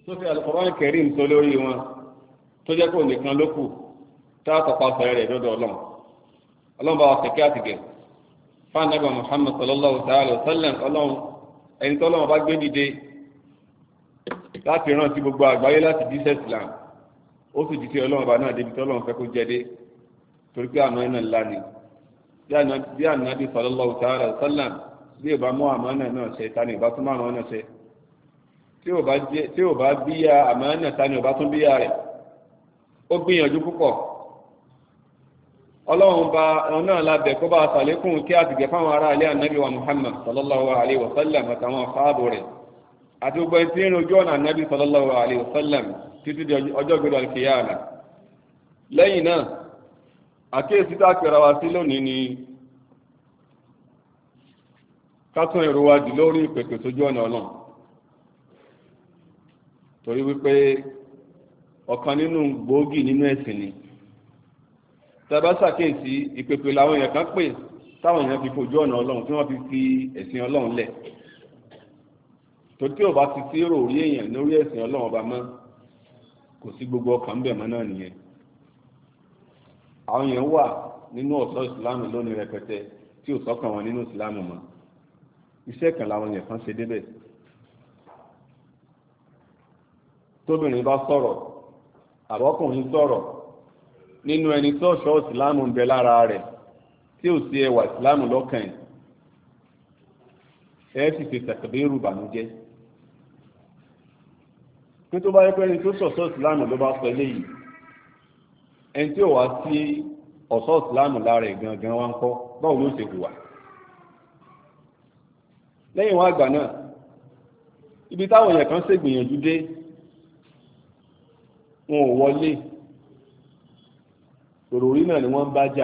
tó fi Al-Qur'an Karim tó lórí wọn tó jẹ́ kó nìkan ló kù tá a tọpa sọ̀rọ̀ rẹ̀ lọ́dọ̀ ọlọ́run bá wa kẹ̀kẹ́ àtìgẹ̀ fún Ànábì Muhammad sallallahu ta'ala wa sallam ọlọ́run ẹni tó ọlọ́run bá gbé dìde láti rántí gbogbo àgbáyé láti jíṣẹ́ Islam ó sì jíṣẹ́ ọlọ́run bá náà débi tó ọlọ́run fẹ́ kó jẹ́ dé torí pé àmọ́ iná ńlá ni bí Ànábì sallallahu ta'ala wa sallam bí ìbá mú àmọ́ náà ṣe ta ni ìbá tún márùn-ún náà ṣe tí ò bá bíyà àmọ́ náà ta ni ò bá tún bíyà rẹ̀ ó gbìyànjú púpọ̀ ọlọ́run bá ẹ̀rọ náà lábẹ̀ kó bá sàlékún kí a ti gẹ̀ fáwọn ará ilé ànábì wa Muhammad sallallahu alaihi wasallam àtàwọn afáàbò rẹ̀ àti gbogbo ẹni tí ń rojú ọ̀nà ànábì sallallahu alaihi wasallam títí di ọjọ́ gbẹ̀rọ alkiyama lẹ́yìn náà àkíyèsí tá a pèrà wá sí lónìí ni ká tún èrò wa jù lórí ìpèpè sójú ọ̀nà ọlọ́run torí wípé ọ̀kan nínú gbòógì nínú ẹ̀sìn ni tẹ́bá ṣàkíyèsí ìpèpè làwọn èèyàn kan pè táwọn èèyàn fi fojú ọ̀nà ọlọ́run tí wọ́n fi ẹ̀sìn ọlọ́run lẹ̀ tó tí ò bá ti sí rò orí èèyàn lórí ẹ̀sìn ọlọ́run ọba mọ́ kò sí gbogbo ọkàn ń bẹ̀ mọ́ náà nìyẹn àwọn èèyàn wà nínú ọ̀ṣọ́ ìsìláàmù lónìí rẹpẹtẹ tí ò sọ́kàn wọn nínú ìsìláàmù mọ́ iṣẹ́ kan làwọn èèyàn kan ṣe débẹ̀ tóbìnrin bá sọ̀rọ̀ àbọ́kùnrin sọ̀rọ̀ nínú ẹni tó ṣọ́ ìsìláàmù ń bẹ lára rẹ̀ tí ò sí ẹwà ìsìláàmù lọ́kàn ẹ̀ sì fi tàkàbírù bànújẹ́ pé tó bá yẹ pé ẹni tó ṣọ̀ṣọ́ ìsìláàmù ló bá sọ eléyìí ẹni tí ò wá sí ọ̀ṣọ́ ìsìláàmù lára ẹ̀ gangan wá ń kọ́ báwo ló ṣe hùwà lẹ́yìn wá àgbà náà ibi táwọn èèyàn kan ṣègbìyànjú dé wọn ò wọlé òròrí náà ni wọ́n ń bá jà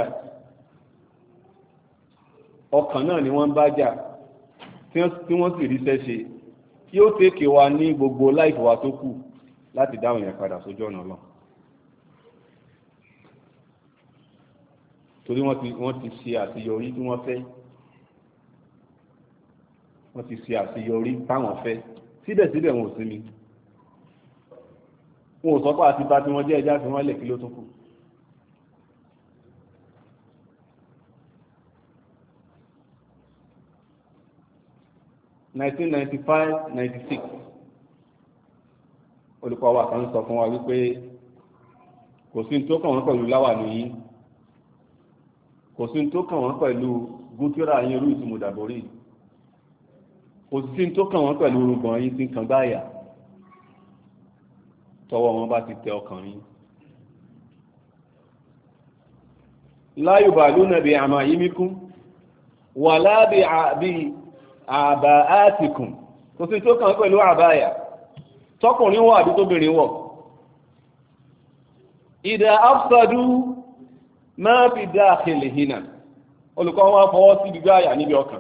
ọkàn náà ni wọ́n ń bá jà tí wọ́n sì rí sẹ́ṣe tí ó tèkè wa ní gbogbo láìfò wa tó kù láti dáhùn yẹn padà sójú ọ̀nà lọ torí wọ́n ti ṣe àṣeyọrí tí wọ́n fẹ́ wọ́n ti ṣe àṣeyọrí táwọn fẹ́ síbẹ̀síbẹ̀ wọn ò sinmi wọn ò sọ pé àti bá tí wọ́n jẹ́ ẹja tí wọ́n lè kí ló tún kù. (1995-96) olùkọ́ wa kan sọ fún wa wípé kò sí tó kàn wọ́n pẹ̀lú láwàní yín kò sí tó kàn wọ́n pẹ̀lú gúntúrà yín orí ìtumùdàbórí kò sí tó kàn wọ́n pẹ̀lú orúgbọ̀n yín tí ń kan gbáyà tọwọ́ wọn bá ti tẹ ọkàn yín. la yubaluna bi amayimikum wala bi àbáàtìkùn kò sí tó kàn pẹ̀lú àbáyà tọkùnrin wọ̀ àbí tóbìnrin wọ̀ ìdá afsadu máa fi dakhilihina olùkọ́ wọn fọwọ́ sí gbígbá àyà níbi ọkàn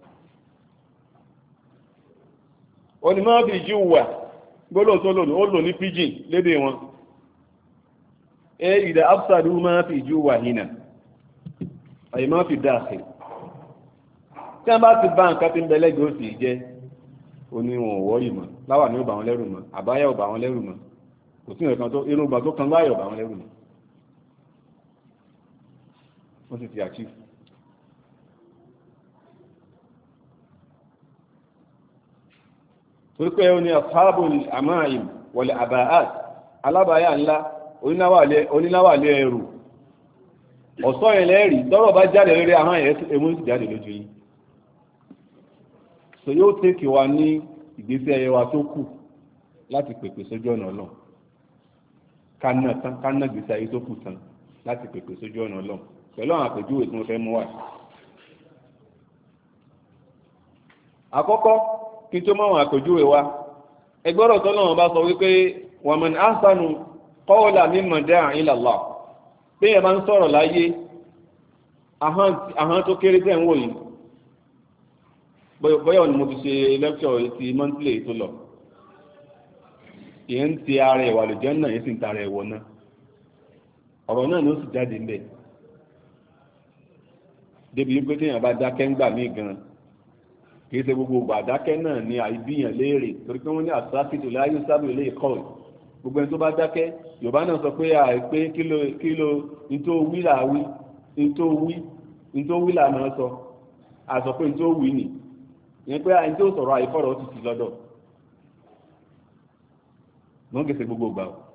òní máa fi jú wà gbólóhùn tó lò ó lò ní pidgin lédè wọn ìdá afsadu máa fi jú wà hínà àyè máa fi dakhil tí wọ́n bá ti bá nǹkan tí ń bẹ lẹ́gbẹ̀ẹ́ òsì jẹ́ oníwọ̀n wọ́ọ̀rì mọ́ láwà ní ó bà wọn lẹ́rù mọ́ àbáyá ò bà wọn lẹ́rù mọ́ kò sí nǹkan tó irúgbà tó kan láyọ̀ bà wọn lẹ́rù mọ́ wọ́n sì ti achieve. torí pé ó ní ashabul amaim wal abaat alábàáyà ńlá oníláwàlẹ̀ ẹrù ọ̀sọ́ yẹn lẹ́rìí tọ́rọ̀ bá jáde lórí ahọ́n ẹ̀mú sì jáde lójú yín so yóò tẹ́kì wa ní ìgbésí ayé wa tó kù láti pèpè sójú ọ̀nà Ọlọ́run kánà ìgbésí ayé tó kù tán láti pèpè sójú ọ̀nà Ọlọ́run pẹ̀lú àwọn àpèjúwe tí wọ́n fẹ́ mú wá. àkọ́kọ́ kí n tó mọ̀ àwọn àpèjúwe wa ẹgbọ́rọ̀ tó náà bá sọ wípé wa man ahsanu qawlan mimman da'a ila Allah bí ẹ máa ń sọ̀rọ̀ láyé ahọ́n tó kéré tẹ̀ ń wò yìí bóyá ni mo ti ṣe lẹ́kṣọ̀ ti mọ́ńtílẹ̀ tó lọ ìyẹn ń ti ara ẹ̀wà lè jẹ́ náà yẹn sì ń ta ara ẹ̀wọ̀ náà ọ̀rọ̀ náà ni ó sì jáde ń bẹ̀ débi wípé téèyàn bá dákẹ́ ń gbà mí gan kì í ṣe gbogbo ìgbà dákẹ́ náà ni àìbíyàn léèrè torí pé wọ́n ní àsákìtò láyé sábà ilé ìkọ́ gbogbo ẹni tó bá dákẹ́ Yorùbá náà sọ pé àìpé kílò nító wí là wí nító wí là náà sọ àsọ pé nító wí nì ìyẹn pé àìní tó sọ̀rọ̀ àìfọ̀rọ̀ ó ti sì lọ́dọ̀ wọ́n gèsè gbogbo ìgbà o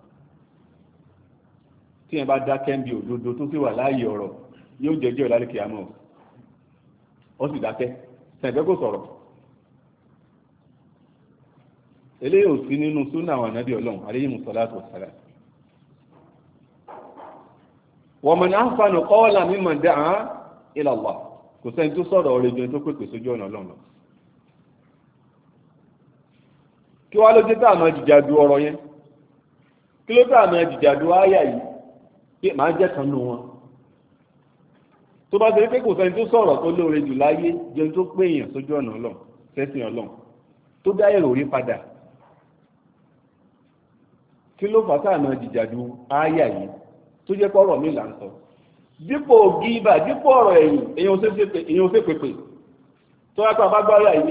tí yẹn bá dákẹ́ ń bi òdodo tó sì wà láàyè ọ̀rọ̀ yóò jẹjọ́ ìlàlẹ́ kìámọ̀ ó sì dákẹ́ sẹ̀ǹfẹ́ kò sọ̀rọ̀ eléyìí ò sí nínú súnà àwọn ànábì Ọlọ́run alayhi musallatu wassalam wa man ahsanu qawlan mimman da'a ila Allah kò sẹ́ni tó sọ̀rọ̀ ọ̀rẹ́ jẹun tó pèpè sójú ọ̀nà Ọlọ́run lọ kí wá ló dé tá àmọ́ jìjàdù ọ̀rọ̀ yẹn kí ló tá àmọ́ jìjàdù áyà yìí pé màá jẹ́ kan nù wọn tó bá ṣe pé kò sẹ́ni tó sọ̀rọ̀ tó lóore jù láyé jẹun tó pé èèyàn sójú ọ̀nà Ọlọ́run sẹ́sìn Ọlọ́run tó dá èrò rí padà kí ló fà tá àmọ́ jìjàdù áyà yìí tó jẹ́ pọ́rọ̀ mi là ń sọ dípò gíbà dípò ọ̀rọ̀ ẹ̀yìn èèyàn ò fẹ́ pèpè tó yá pé àbágbáyà yìí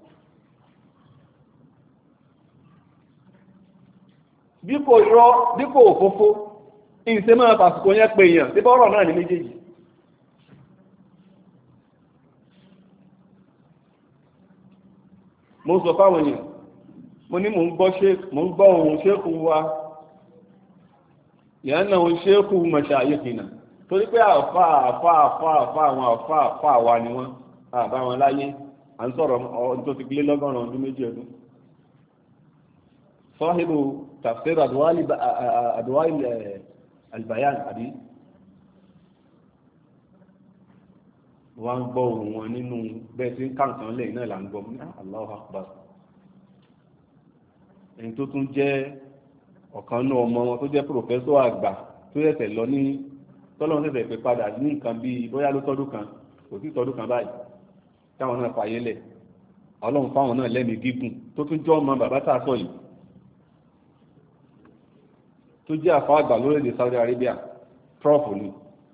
dípò irọ́ dípò òfófó ìṣe máa fàsìkò yẹn pé èèyàn tí bọ́rọ̀ náà ní méjèèjì mo sọ fáwọn èèyàn mo ní mò ń gbọ́ ohun ṣéèkù wa ìyá náà ohun ṣéèkù mashayikina torí pé àfà àwọn àfà wa ni wọ́n àbá wọn láyé à ń sọ̀rọ̀ ọdún tó ti gbé lọ́gọ́rùn-ún ọdún méjì ọdún sọ́hìbù tafsir adwai albayan àbí wọ́n ń gbọ́ ohùn wọn nínú bẹ́ẹ̀ tí ń kàǹkan lẹ́yìn náà là ń gbọ́ Allahu Akbar ẹni tó tún jẹ́ ọ̀kan náà ọmọ wọn tó jẹ́ pòfẹ́sọ̀ àgbà tó yẹ̀sẹ̀ lọ ní tọ́lọ́run ṣẹ̀ṣẹ̀ pé padà ní nǹkan bíi bóyá ló tọ́dún kan kò sí tọ́dún kan báyìí táwọn náà fàyè lẹ̀ Ọlọ́run fáwọn náà lẹ́mìí gígùn tó tún jọ́ ọmọ bàbá tá a sọ yìí tó jẹ́ àfáà àgbà lórílẹ̀-èdè Saudi Arabia prof ni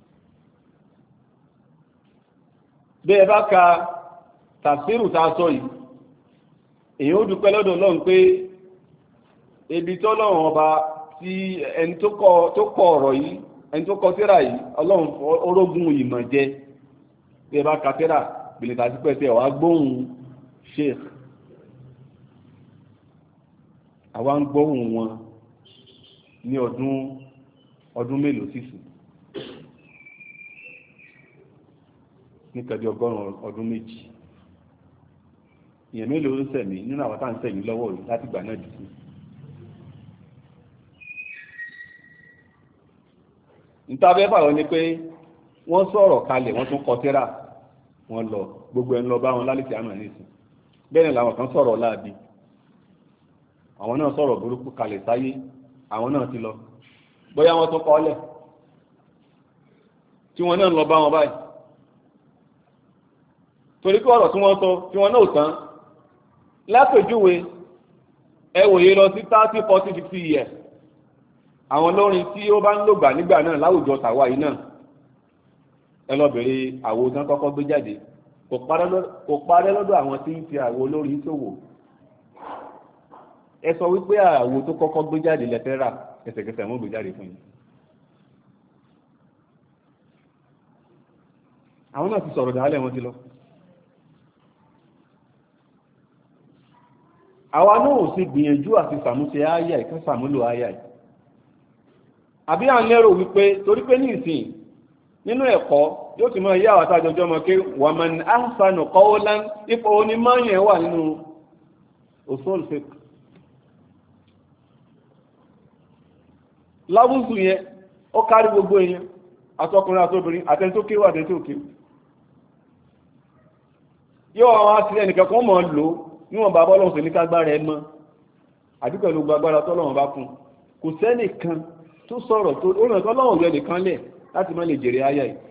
bẹ́ẹ̀ bá ka tàfsírù tá a sọ yìí èyí ó dúpẹ́ lọ́dọ̀ Ọlọ́run pé ebi tọ́lọ́run ọba tí ẹni tó kọ ọ̀rọ̀ yìí ẹni tó kọ tírà yìí Ọlọ́run orógún ìmọ̀ jẹ bẹ́ẹ̀ bá ka tírà gbèlè tàbí pẹ̀sẹ̀ wàá gbóhùn sheikh àwa ń gbóhùn wọn ní ọdún mélòó sísìn ní kẹjọ 100 ọdún méjì ìyẹn mélòó ń sẹ̀mí nínú àwọn tá à ń sẹ̀mí lọ́wọ́ rí láti gbà náà dìbò níta bẹ́ẹ̀ báwọn ni pé wọ́n sọ̀rọ̀ kalẹ̀ wọ́n tún kọ tírà wọ́n lọ gbogbo ẹni lọ bá wọn lálẹ́ tí a mọ̀ nísìn bẹ́ẹ̀ ni làwọn kan sọ̀rọ̀ láàbí àwọn náà sọ̀rọ̀ burúkú kalẹ̀ sáyé àwọn náà ti lọ bóyá wọ́n tún kọ́lẹ̀ tí wọ́n náà lọ bá wọn báyìí torí pé ọ̀rọ̀ tí wọ́n sọ tí wọ́n náà tán lápèjúwe ẹ wòye lọ sí 30, 40, 50 years àwọn olórin tí ó bá ń lògbà nígbà náà láwùjọ tàwa yìí náà ẹ lọ bèrè àwo tán kọ́kọ́ gbé jáde kò parẹ́ lọ́dọ̀ àwọn tí ń fi àwo olórin ṣòwò ẹ sọ wípé àwo tó kọ́kọ́ gbé jáde lẹ́fẹ́ rà ẹsẹ̀kẹsẹ̀ wọ́n gbé jáde fún yín àwọn náà ti sọ̀rọ̀ dálẹ̀ wọn ti lọ àwa náà ò sì gbìyànjú àti sàmúṣe ááyà ìkan sàmúlò ááyà yìí àbí à ń lérò wípé torí pé ní ìsìn nínú ẹ̀kọ́ yóò ti máa yá àwọn àtàjọjọ́ mọ́ pé wa man ahsanu qawlan ipò onímọ̀yẹ̀ wà nínú usul fiqh lábùsù yẹn ó kárí gbogbo èèyàn àtọkùnrin àtobìnrin àtẹni tó kéwà àtẹni tó kéwà yóò àwọn àti ẹnìkan kan mọ̀ lò níwọ̀n bàbá ọlọ́run sì ní kágbára ẹ mọ́ àbí pẹ̀lú gbàgbára tọ́lọ́run bá fún kò sẹ́nìkan tó sọ̀rọ̀ tó ó ràn tọ́lọ́run yọ nìkan lẹ̀ láti má lè jèrè ayá yìí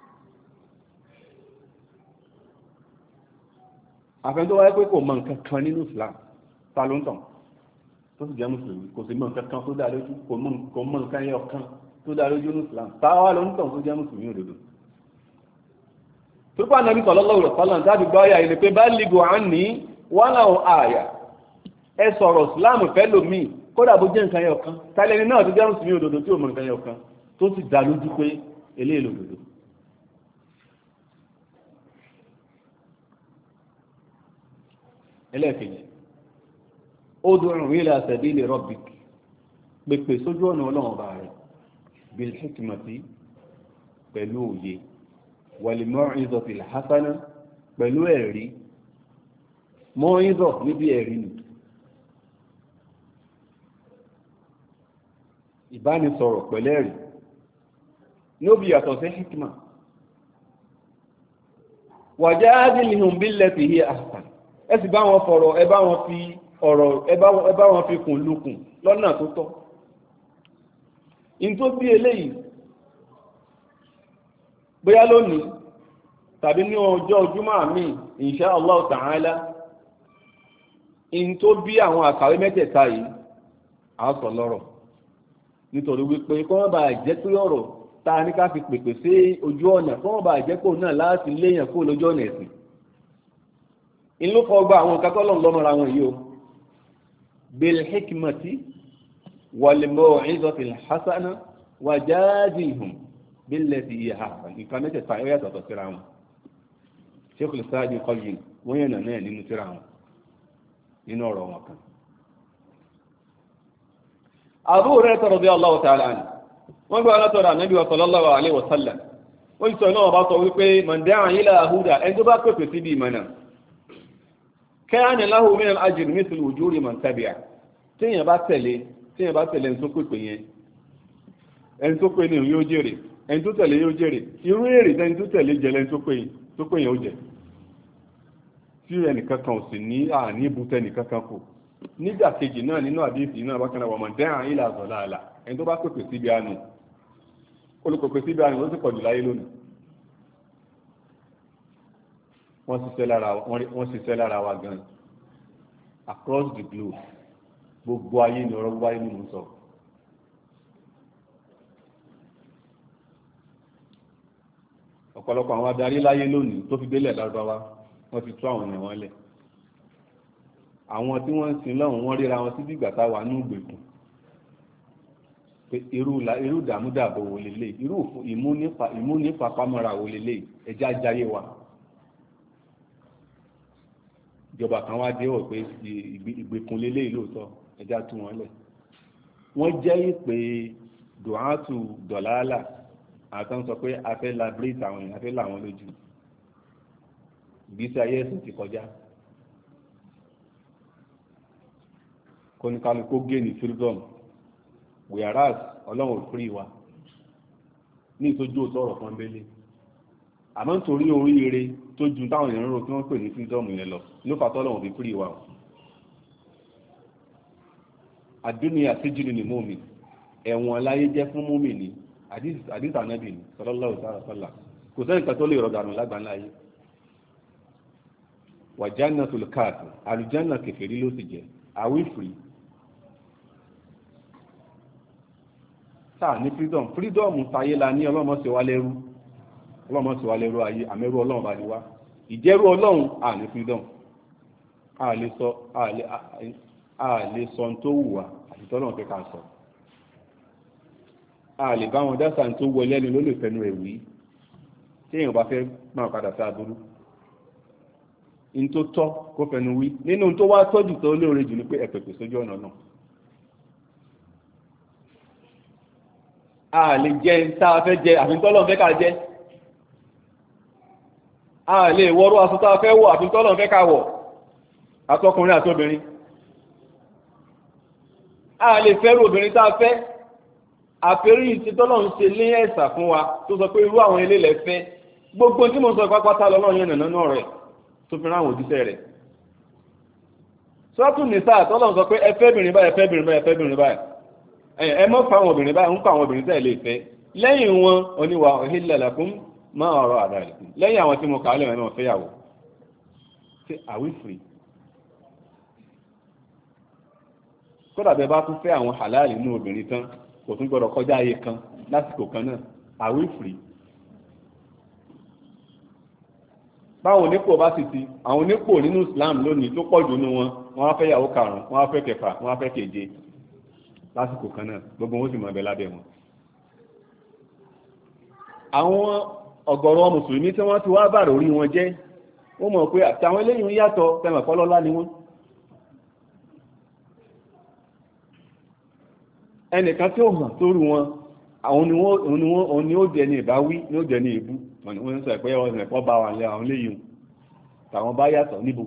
àfẹ́ tó wáyé pé kò mọ nǹkan kan nínú Islam ta ló ń tàn tó sì jẹ́ mùsùlùmí kò sí mọ nǹkan kan tó dá lójú kò mọ nǹkan yẹ ọ̀kan tó dá lójú ní Islam táwa ló ń tàn tó jẹ́ mùsùlùmí òdodo tó bá nàbí sallallahu alaihi wasallam tàbí gbọ́ àyà ilé pé balighu anni walau àyà ẹ sọ̀rọ̀ ìsìláàmù fẹ́ lómi kódà bó jẹ́ nǹkan ẹyọkan tálẹ́ni náà tó jẹ́ mùsùlùmí òdodo tí ò mọ nǹkan ẹyọkan tó sì dá lójú pé eléyìí lòdodo. ẹlẹ́ẹ̀kejì ud'u ila sabili rabbik pèpè sójú ọ̀nà ọlọ́run ọba rẹ̀ bil hikmati pẹ̀lú òye wal mau'izati al hasana pẹ̀lú ẹ̀rí mau'izah níbi ẹ̀rí ni ìbánisọ̀rọ̀ pẹ̀lẹ́rì ní ó bí yàtọ̀ sí hikma wajadilhum billati hiya ahsan ẹ sì bá wọn fọ̀rọ̀ ẹ bá wọn fi kùn lukùn lọ́nà tó tọ́ in tó bí eléyìí bóyá lónìí tàbí ní ọjọ́ ojúmọ́ àmì insha Allah ta'ala in tó bí àwọn àkàwé mẹ́tẹ̀ẹ̀ta yìí a sọ lọ́rọ̀ nítorí wípé kọ́mọ́ bá jẹ́ pé ọ̀rọ̀ ta ní ká fi pèpè sí ojú ọ̀nà kọ́mọ́ bá jẹ́ pé òun náà láti léèyàn kó lójú ọ̀nà ẹ̀sìn inú kọ́ gba àwọn nǹkan tọ́lọ̀ lọ́mọ́ra wọn yìí o bil hikmati wal maw'izati al hasana wajadilhum billati hiya ahsan nǹkan mẹ́tẹ̀ẹ̀ta ẹ̀yà tọ̀tọ̀ síra wọn Sheikhul Islam Ibn Qayyim wọ́n yẹn náà nínú síra wọn nínú ọ̀rọ̀ wọn kan. Abu Hurairah radiyallahu ta'ala anhu wọ́n gbọ́ alátọ́rọ̀ Ànábì sallallahu alaihi wa sallam wọ́n sọ náà bá sọ wípé man da'a ila huda ẹni tó bá pèpè síbi ìmọ̀nà kana lahu min al-ajri mithlu ujuri man tabi'a téèyàn bá tẹ̀lé ẹni tó pèpè yẹn ẹni tó pè ní yóò jèrè ẹni tó tẹ̀lé yóò jèrè irú èrè ẹni tó tẹ̀lé jẹ lẹ́ni tó pè yẹn ó jẹ tí ẹnìkankan ò sì ní àní ibùtẹ́ ẹnìkankan kù nídàkejì náà nínú àdéhìí náà bákan náà wọ́n mọ̀ dẹ́hàn ilà àzọ̀lá àlà ẹni tó bá pèpè síbi àánú olùpèpè síbi àánú ló sì pọ̀jù láyé lónìí wọ́n ṣiṣẹ́ lára wa gan across the globe gbogbo ayé ni ọ̀rọ̀ wáyé nínú sọ ọ̀pọ̀lọpọ̀ àwọn adarí láyé lónìí tó fi délẹ̀ lárúbáwá wọ́n ti tú àwọn ènìyàn wọn lẹ̀ àwọn tí wọ́n ń sin lọ́hùn wọ́n ríra wọn sí bí ìgbà táwa ní ìgbèkùn pé irú ìdààmúdàbò wò lélẹ̀ irú ìmúnípapámọ́ra wò lélẹ̀ ẹjẹ́ ajáyé wa ìjọba kan wá dé wọ̀ pé ìgbèkùn lélẹ̀ lóòótọ́ ẹjẹ́ tú wọn lẹ̀ wọ́n jẹ́ ìpè dùhátù dọ̀làálà àtàn sọ pé a fẹ́ labrate àwọn èèyàn a fẹ́ là wọn lójú ìgbésí ayé ẹ̀sìn ti kọjá kóníkálukú gẹ́ni freedom whereas ọlọ́run ò fúrí wa ní ìtọ́jú òtọ́rọ̀ kan bẹ́lẹ̀ àmọ́ nítorí oríire tó ju táwọn èèyàn rò tí wọ́n pè ní freedom yẹn lọ ló fà tọ́lọ́run fi fúrí wa o àdúnyà síjìlì ní mọ́mì ẹ̀wọ̀n láyé jẹ́ fún mọ́mì ní àdìs ànábì ní sallallahu alaihi wasallam kò sẹ́yìn kan tó lè rọ̀gànù lágbàńlá yìí wa jannatul kafir àlùjánnà kèfèrí ló sì jẹ́ àwífìrí sáà ní freedom sáyé la ní ọlọ́mọ sí wa lẹ́rú ayé àmẹ́rú ọlọ́run bá ní wá ìjẹ́rú ọlọ́run à ní freedom a lè sọ tó wù wá àti tọ́lọ́run fẹ́ ká sọ a lè bá wọn dásà tó wọlé ẹni ló lè fẹnu ẹ̀ wí tí èèyàn bá fẹ́ máa padà sí aburú in tó tọ́ kó fẹnu wí nínú tó wá tọ́jú tó lóore jù ní pé ẹ̀pẹ̀pẹ̀ sójú ọ̀nà náà a lè jẹ tá a fẹ́ jẹ àfi tọ́lọ́run fẹ́ ká jẹ a lè wọrú aṣọ tá a fẹ́ wọ̀ àfi tọ́lọ́run fẹ́ ká wọ̀ àtọkùnrin àtobìnrin a lè fẹ́rù obìnrin tá a fẹ́ àfẹ́rí ìṣe tọ́lọ́run ṣe lé ẹ̀sà fún wa tó sọ pé irú àwọn ilé lẹ fẹ́ gbogbo tí mo sọ pápátá lọ́lọ́run yẹn nàná náà rẹ̀ tó fi ráwọn òjíṣẹ́ rẹ̀ sọ́tún nìsá tọ́lọ́run sọ pé ẹ fẹ́ bìnrin báyìí ẹ fẹ́ bìnrin báyìí ẹ fẹ́ bìnrin báyìí ẹ mọ́ fún àwọn obìnrin báyìí ń kọ́ àwọn obìnrin tẹ́ lè fẹ́ lẹ́yìn wọn oníwà uhilla lakum ma wara'a dhalikum lẹ́yìn àwọn tí mo kà á lẹ́wọ̀n náà fẹ́yàwó ṣe àwífìrí kódà bẹ́ẹ̀ bá tún fẹ́ àwọn halal nínú obìnrin tán kò tún gbọ́dọ̀ kọjá ayé kan lásìkò kan náà àwífìrí báwọn onípò bá sì ti àwọn onípò nínú Islam lónìí tó pọ̀ jù nínú wọn wọ́n á fẹ́ yàwó karùn-ún wọ́n á fẹ́ kẹfà wọ́n á fẹ́ keje lásìkò kan náà gbogbo wọn sì mọ̀ ẹ̀bẹ̀ lábẹ́ wọn. àwọn ọ̀gọ̀rọ̀ mùsùlùmí tí wọ́n ti wá bàrò orí wọn jẹ́ wọ́n mọ̀ pé àtàwọn eléyìí yàtọ̀ tẹmọ̀ kọ́lọ́lá ni wọ́n. ẹnìkan tí ó hàn sórí wọn àwọn ni ó jẹ ní ìbáwí ní ó jẹ ní ìbú wọ́n ń sọ pé ọ̀sẹ̀ ẹ̀kọ́ bá wà lẹ́ àwọn léyìn tàwọn bá yàtọ̀ níbo.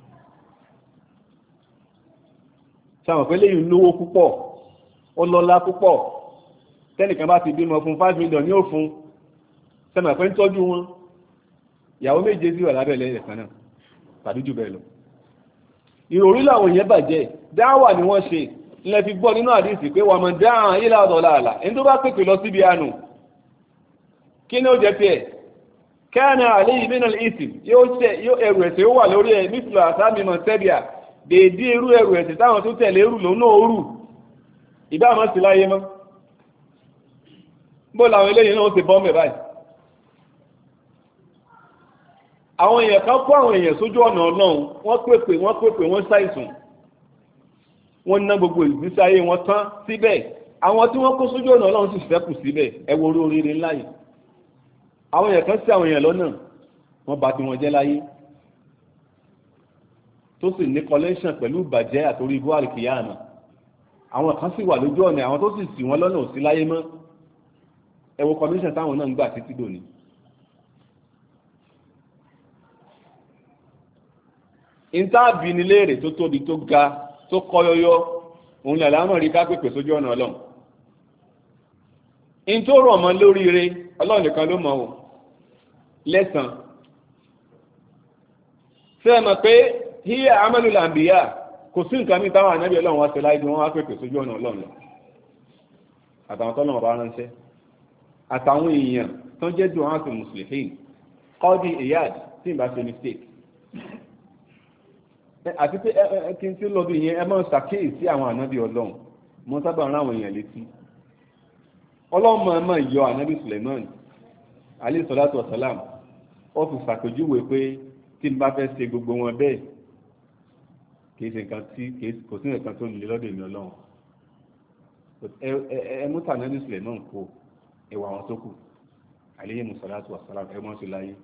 sáwọn pé léyìn lówó púpọ̀ ó lọ́lá púpọ̀ tẹ́nìkan bá ti bímọ fún 5 million ní òfun sẹ́mọ̀ pé ń tọ́jú wọn ìyàwó méje sí wà lábẹ́lẹ̀ ẹ̀kan náà tàbí jù bẹ́ẹ̀ lọ. ìròrí làwọn èèyàn bàjẹ́ dáwà ni wọ́n ṣe ilẹ̀ fi gbọ́ nínú àdísì pé wà mọ̀ dáhàn ilẹ̀ àdọ̀láàlà ẹni tó bá pèpè lọ síbi àánú kí ni ó jẹ́ pé ẹ̀ kẹ́ẹ̀nà àlẹ́ yìí nínú ìsìn yóò ẹrù ẹ̀sẹ̀ ó wà lórí ẹ̀ mísìlò àsámìmọ̀ sẹ́bíà dèédé irú ẹrù ẹ̀sẹ̀ táwọn tó tẹ̀lé rù lónà òrù ìbámọ́ sí láyé mọ́ bó làwọn eléyìí náà ó ti bọ́ mẹ́ báyìí. àwọn èèyàn kan kó àwọn èèyàn sójú ọ̀nà ọlọ́run wọ́n pèpè wọ́n ṣàìsùn wọ́n ná gbogbo ìgbésí ayé wọn tán síbẹ̀ àwọn tí wọ́n kó sójú ọ̀nà ọlọ́run sì ṣẹ́kù síbẹ̀ ẹ wo oríire ńlá yìí. àwọn èèyàn kan sí àwọn èèyàn lọ́nà wọ́n bà tiwọn jẹ́ láyé tó sì ní collection pẹ̀lú ìbàjẹ́ àtòrí ibú àríkìyàmà àwọn kan sì wà lójú ọ̀nà àwọn tó sì ṣì wọ́n lọ́nà ò sí láyé mọ́ ẹ wo commission táwọn náà ń gbà títí dòní. ìntàbí ni léèrè tó tóbi tó ga tó kọyọyọ òun lè lámọ̀ rí ká pèpè sójú ọ̀nà ọlọ́run. in tó rọ̀ mọ́ lóríire ọlọ́run nìkan ló mọ̀ ọ́ lẹ́sàn. ṣé ẹ mọ̀ pé hiya amalul anbiya kò sí nǹkan mi táwọn ànábì ọlọ́run wá ṣe láì bí wọ́n wá pèpè sójú ọ̀nà ọlọ́run lọ. àtàwọn tọ́lọ́run bá ránṣẹ́ àtàwọn èèyàn tó jẹ́ dùn áàtì mùsùlùmí kọ́dí ìyáàd tí ì bá ṣe mistake. àti pé kí n tí lọ́dún yẹn ẹ máa ń ṣàkíyèsí àwọn ànábì ọlọ́run mo sábà rán àwọn èèyàn létí ọlọ́run máa yọ ànábì Suleiman alayhi salatu wa salam ó fi ṣàpèjúwe pé tí n bá fẹ́ ṣe gbogbo wọn bẹ́ẹ̀ kì í ṣe nǹkan tí kò sí nǹkan tó lè lọ́dọ̀ èmi ọlọ́run ẹ mú tànábì Suleiman kó ẹwà àwọn tó kù alayhi salatu wa salam ẹ mọ́ sí láyé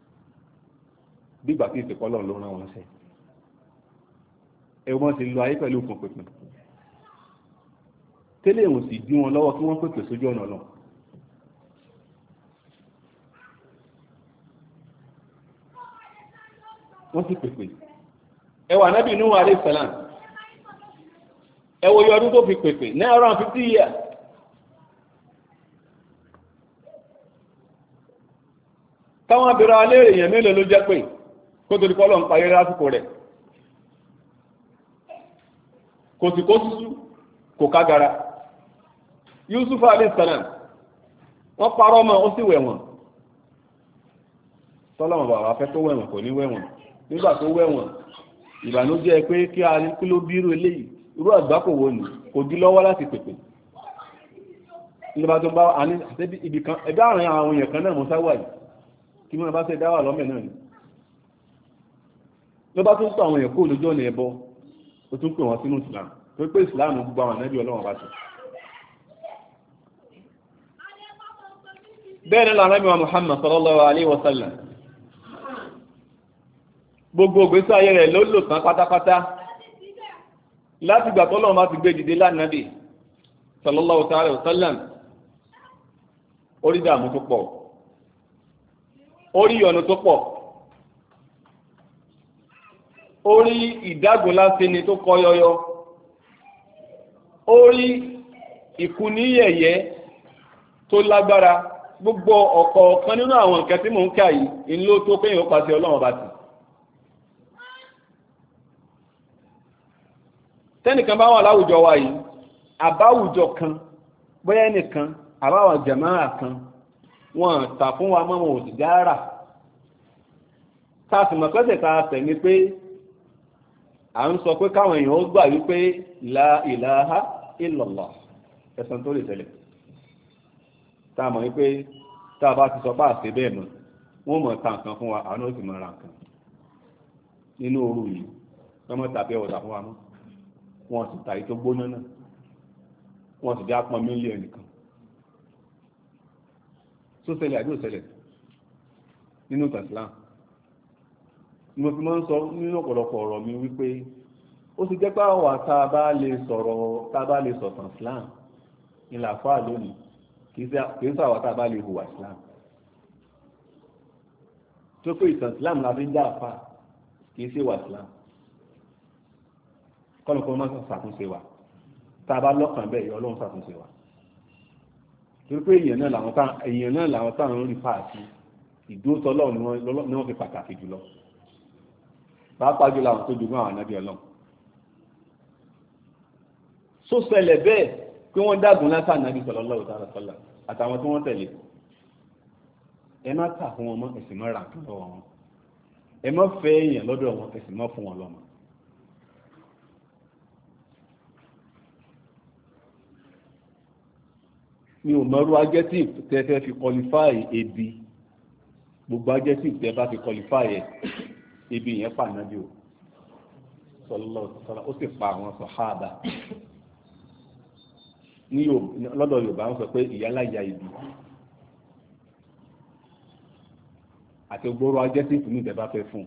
bí ìgbà tí ìsìnkú ọlọ́run ló rán wọn ṣe ẹ wọ́n ti lọ ayé pẹ̀lú òfin pẹ̀pẹ̀ tẹ́lẹ̀ ìwọ̀n sì dí wọn lọ́wọ́ kí wọ́n pèpè sójú ọ̀nà lọ. wọ́n sì pèpè ẹwà nábì Nuhu alayhi salam ẹwọ yọ ọdún tó fi pèpè ní around 50 years. táwọn abẹ́rẹ́ alẹ́ èèyàn mélòó ló jẹ́ pé kó tó di kọ́ lọ́n parí lásìkò rẹ̀ kò sì kó súsú kò kágara. Yusuf alayhi salam wọ́n parọ́ mọ́ ó sì wẹ̀wọ̀n tọ́lọ́mọ̀ bàbá fẹ́ tó wẹ̀wọ̀n kò ní wẹ̀wọ̀n nígbà tó wẹ̀wọ̀n ìbànújẹ́ pé kí ló bírú eléyìí irú àgbákò wo ni kò dí lọ́wọ́ láti pèpè nígbà tó bá ibì kan ẹgbẹ́ àrùn àwọn èèyàn kan náà mọ́ sáwà yìí kí wọ́n bá ṣe dáwà lọ́mẹ̀ náà ni ló bá tún sọ àwọn èèyàn kó lójú ọ̀nà ẹbọ ó tún pè wọ́n sínú Islam tó pé Islam gbogbo àwọn ànábì Ọlọ́run bá ṣe. bẹ́ẹ̀ ni lànàbí wa Muhammad sallallahu alayhi wa sallam gbogbo ìgbésí ayé rẹ̀ ló lò tán pátápátá láti gbà tọ́lọ́run bá ti gbé dìde lánàbì sallallahu alayhi wa sallam orí dààmú tó pọ̀ orí ọ̀nà tó pọ̀ orí ìdágunlásí ni tó kọ yọyọ orí ìkúníyẹ̀yẹ́ tó lágbára gbogbo ọ̀kọ̀ọ̀kan nínú àwọn nǹkan tí mò ń kà yìí ìlú tó pé yóò pàṣẹ Ọlọ́run bá ti. tẹ́nìkan bá wà láwùjọ wa yìí àbáwùjọ kan bóyá ẹnìkan àbáwọn jàmáà kan wọ́n tà fún wa mọ́ wọn ò sì dára táàsì mọ̀ pẹ́sẹ̀ tá a tẹ̀ ní pé à ń sọ pé káwọn èèyàn ó gbà wípé la ilaha illallah ẹ̀sán tó lè tẹ̀lé tá a mọ̀ wípé tá a bá ti sọ bá àṣẹ bẹ́ẹ̀ mọ́ wọ́n mọ̀ ta nǹkan fún wa àwọn ó sì mọ̀ ra nǹkan nínú òru yìí wọ́n mọ̀ tàbí ọ̀dà fún wa mọ́ wọ́n sì tàyí tó gbóná náà wọ́n sì dá pọn mílíọ̀nù nìkan tó ṣẹlẹ̀ àbí ò ṣẹlẹ̀ nínú tàṣílám mo fi máa ń sọ nínú ọ̀pọ̀lọpọ̀ ọ̀rọ̀ mi wípé ó ti jẹ́ pé àwọn tá a bá lè sọ̀tàn Islam ìlà fáà lónìí kì í sàwọ́ tá a bá lè hùwà Islam tó pé ìtàn Islam la fi ń dá àfà kì í ṣe wà Islam kọ́nùkọ́ máa ń ṣàtúnṣe wa tá a bá lọ́kàn bẹ́ẹ̀ yọ Ọlọ́run ṣàtúnṣe wa torí pé èèyàn náà làwọn táwọn ń rí fáàtì ìdúrótọ́ Ọlọ́run ni wọ́n fi pàtàkì jùlọ pàápàá jùlọ àwọn tó dùgbọ́n àwọn ànábì Ọlọ́run só ṣẹlẹ̀ bẹ́ẹ̀ pé wọ́n dágun látà ànábì sallallahu ta'ala sallam àtàwọn tí wọ́n tẹ̀lé ẹ má tà fún wọn mọ́ ẹ̀sìn mọ́ ra nǹkan lọ́wọ́ wọn ẹ má fẹ́ èèyàn lọ́dọ̀ wọn ẹ̀sìn mọ́ fún wọn lọ́mọ. mi ò mọ̀rú adjective tẹ́ fẹ́ fi qualify ebi gbogbo adjective tẹ́ bá fi qualify ẹ̀ ebi yẹn pa ànábì o sallallahu alaihi wasallam ó sì pa àwọn sàhábà ní lọ́dọ̀ Yorùbá wọ́n sọ pé ìyáláyà ibi àti gbogbo adjective ní ìtẹ́ bá fẹ́ fún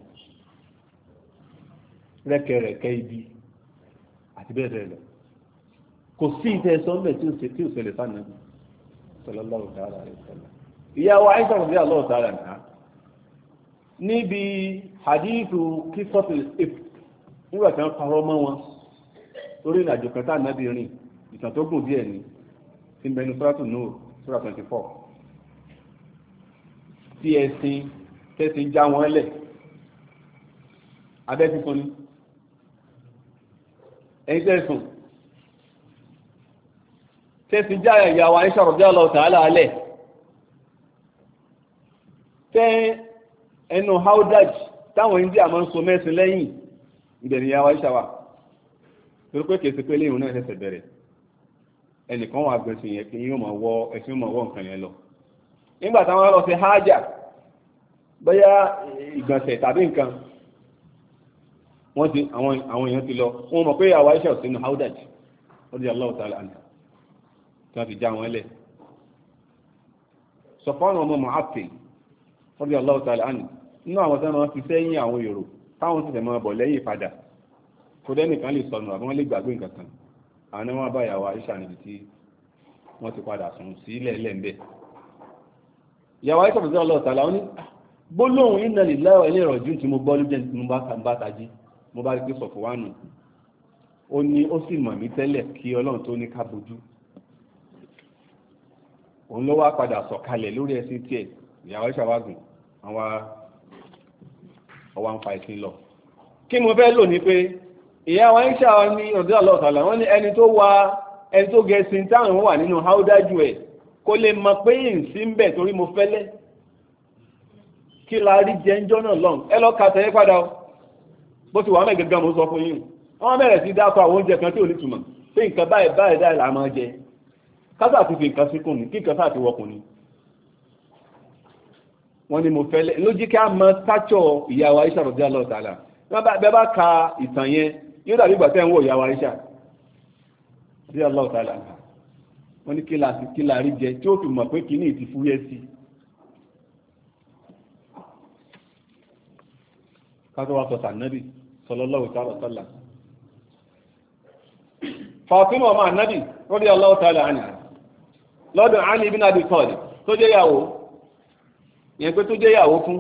rẹ́kẹrẹ́kẹ́ ibi àti bẹ́ẹ̀ bẹ́ẹ̀ lọ kò sí ìtẹ́ sọ́ńbẹ̀ tí ò ṣẹlẹ̀ fánàbì sallallahu ta'ala alaihi wasallam ìyàwó Aisha radiyallahu ta'ala anha níbi hadithu kisotil if nígbà tí wọ́n parọ́ mọ́ wọn lórí ìrìnàjò kan tá ànábì rìn ìtàn tó gùn díẹ̀ ni tí mẹnu sọ́ràtù Nur sura 24 tí tẹ́sìn já wọn lẹ̀ abẹ́ fífún ni ẹ̀yìn tẹ́sùn tẹ́sìn já ìyàwó Aisha radiyallahu ta'ala alẹ́ tẹ́ ẹnu haudaj táwọn India máa ń so mẹ́sìn lẹ́yìn ìbẹ̀rẹ̀ ìyàwó Aisha wà torí pé kèsì pé léyìn náà ṣẹ̀ṣẹ̀ bẹ̀rẹ̀ ẹnìkan wà gbẹ̀sìn yẹn kí yóò máa wọ ẹ̀sìn máa wọ nǹkan yẹn lọ nígbà táwọn lọ sí hájà bóyá ìgbọ̀nsẹ̀ tàbí nǹkan wọ́n ti àwọn èèyàn ti lọ wọ́n mọ̀ pé ìyàwó Aisha ò sínú haudaj radiyallahu ta'ala anha tí wọ́n fi já wọn lẹ̀ Safwan ọmọ Mu'attal radiyallahu ta'ala anhu nínú àwọn tí wọ́n fi sẹ́yìn àwọn èrò táwọn sì tẹ̀mọ́ bọ̀ lẹ́yìn padà kò dẹ́nìkan lè sọnù àbí wọ́n lè gbàgbé nǹkan kan àwọn ẹ̀wọ̀n bá ìyàwó Aisha níbi tí wọ́n ti padà sùn sílẹ̀ lẹ́ńbẹ̀. ìyàwó Aisha radiyallahu ta'ala ó ní gbólóhùn inna lillahi wa inna ilaihi raji'un tí mo gbọ́ lójẹ́ tí mo bá tají mo bá rí pé Safwanu ó ní ó sì mọ̀ mí tẹ́lẹ̀ kí Ọlọ́run tó ní ká bojú òun ló wá padà sọ̀kalẹ̀ lórí ẹṣin tiẹ̀ ìyàwó Aisha wá gùn àwọn ọwọ́ ń fa ìsìn lọ. kí mo fẹ́ lò ní pé ìyàwó Aisha ní ọ̀dọ́ àlọ́ọ̀tàlà wọ́n ní ẹni tó gẹ̀ẹ́sìn táwọn wà nínú háúdájú ẹ̀ kó lè mọ pé ìsí ń bẹ̀ torí mo fẹ́lẹ́ kí la rí jẹ́ńjọ́ náà lọ́n ẹ lọ́ ka tẹ̀yẹ́ padà bó ti wà mẹ́ gẹ́gẹ́ mo sọ fún yín wọ́n bẹ̀rẹ̀ sí dákọ̀ àwọn oúnjẹ kan tí ò ní túmọ̀ pé nǹkan báyìí báyìí là máa jẹ kásà ti fi nǹkan síkùn ní kí nǹkan sáà ti wọkùn ni wọ́n ní mo fẹ́lẹ́ lójí kí a mọ sáchọ̀ ìyàwó Aisha radiyallahu ta'ala bẹ́ẹ̀ bá ka ìtàn yẹn yóò dàbí ìgbà tẹ́ ń wò ìyàwó Aisha radiyallahu ta'ala wọ́n ní kí la rí jẹ tí ó fi mọ̀ pé kìíní ti fúyẹ́ sí kátó wá sọ sànnábì sallallahu ta'ala sallam Fatima ọmọ ànábì radiyallahu ta'ala anha lọ́dọ̀ Ali ibn Abi Talib tó jẹ́ ìyàwó yẹn pé tó jẹ́ ìyàwó fún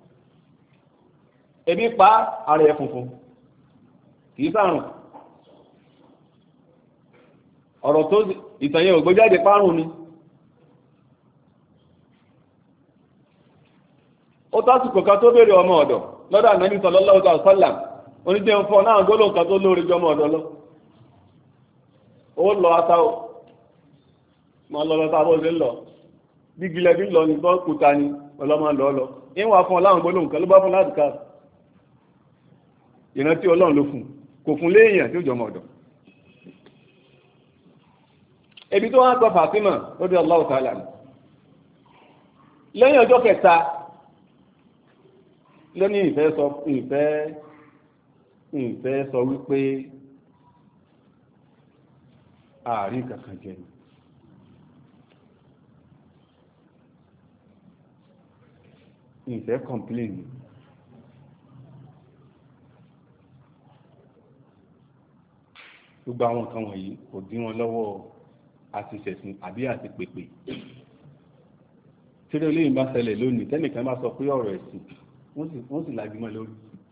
ebi pa ara ẹ̀ funfun kìí sàrùn ọ̀rọ̀ tó ìtànyẹ ògbójáde párùn ni ó tásìkò kan tó béèrè ọmọ ọ̀dọ̀ lọ́dọ̀ Ànábì sallallahu alaihi wasallam oníjẹ́ ń fọ́ náà gbólóhùn kan tó lóore jọ ọmọ ọ̀dọ̀ lọ ó lọ atáwò ma lọ lọ sábọ́ sí lọ bí gilẹ̀ bí lọ ní bọ́ kúta ni ọlọ́mọ lọ ìwọ̀n fún ọláwọn gbólóhùn kan ló bá fún láti ká ìrántí Ọlọ́run ló fún kò fún léèyàn tí ó jọmọ ọ̀dọ̀ ebi tó wá ń sọ Fàtímà radiyallahu ta'ala lẹ́yìn ọjọ́ kẹta lónìí ìfẹ́ sọ wípé ààrí kankan jẹ ni ìfẹ́ complain ni gbogbo àwọn nǹkan wọ̀nyí kò dí wọn lọ́wọ́ àti ṣẹ̀sìn àbí àti pèpè tí ó léyìn bá ṣẹlẹ̀ lónìí tẹ́nìkan bá sọ pé ọ̀rọ̀ ẹ̀sìn wọ́n sì lágbímọ̀ lórí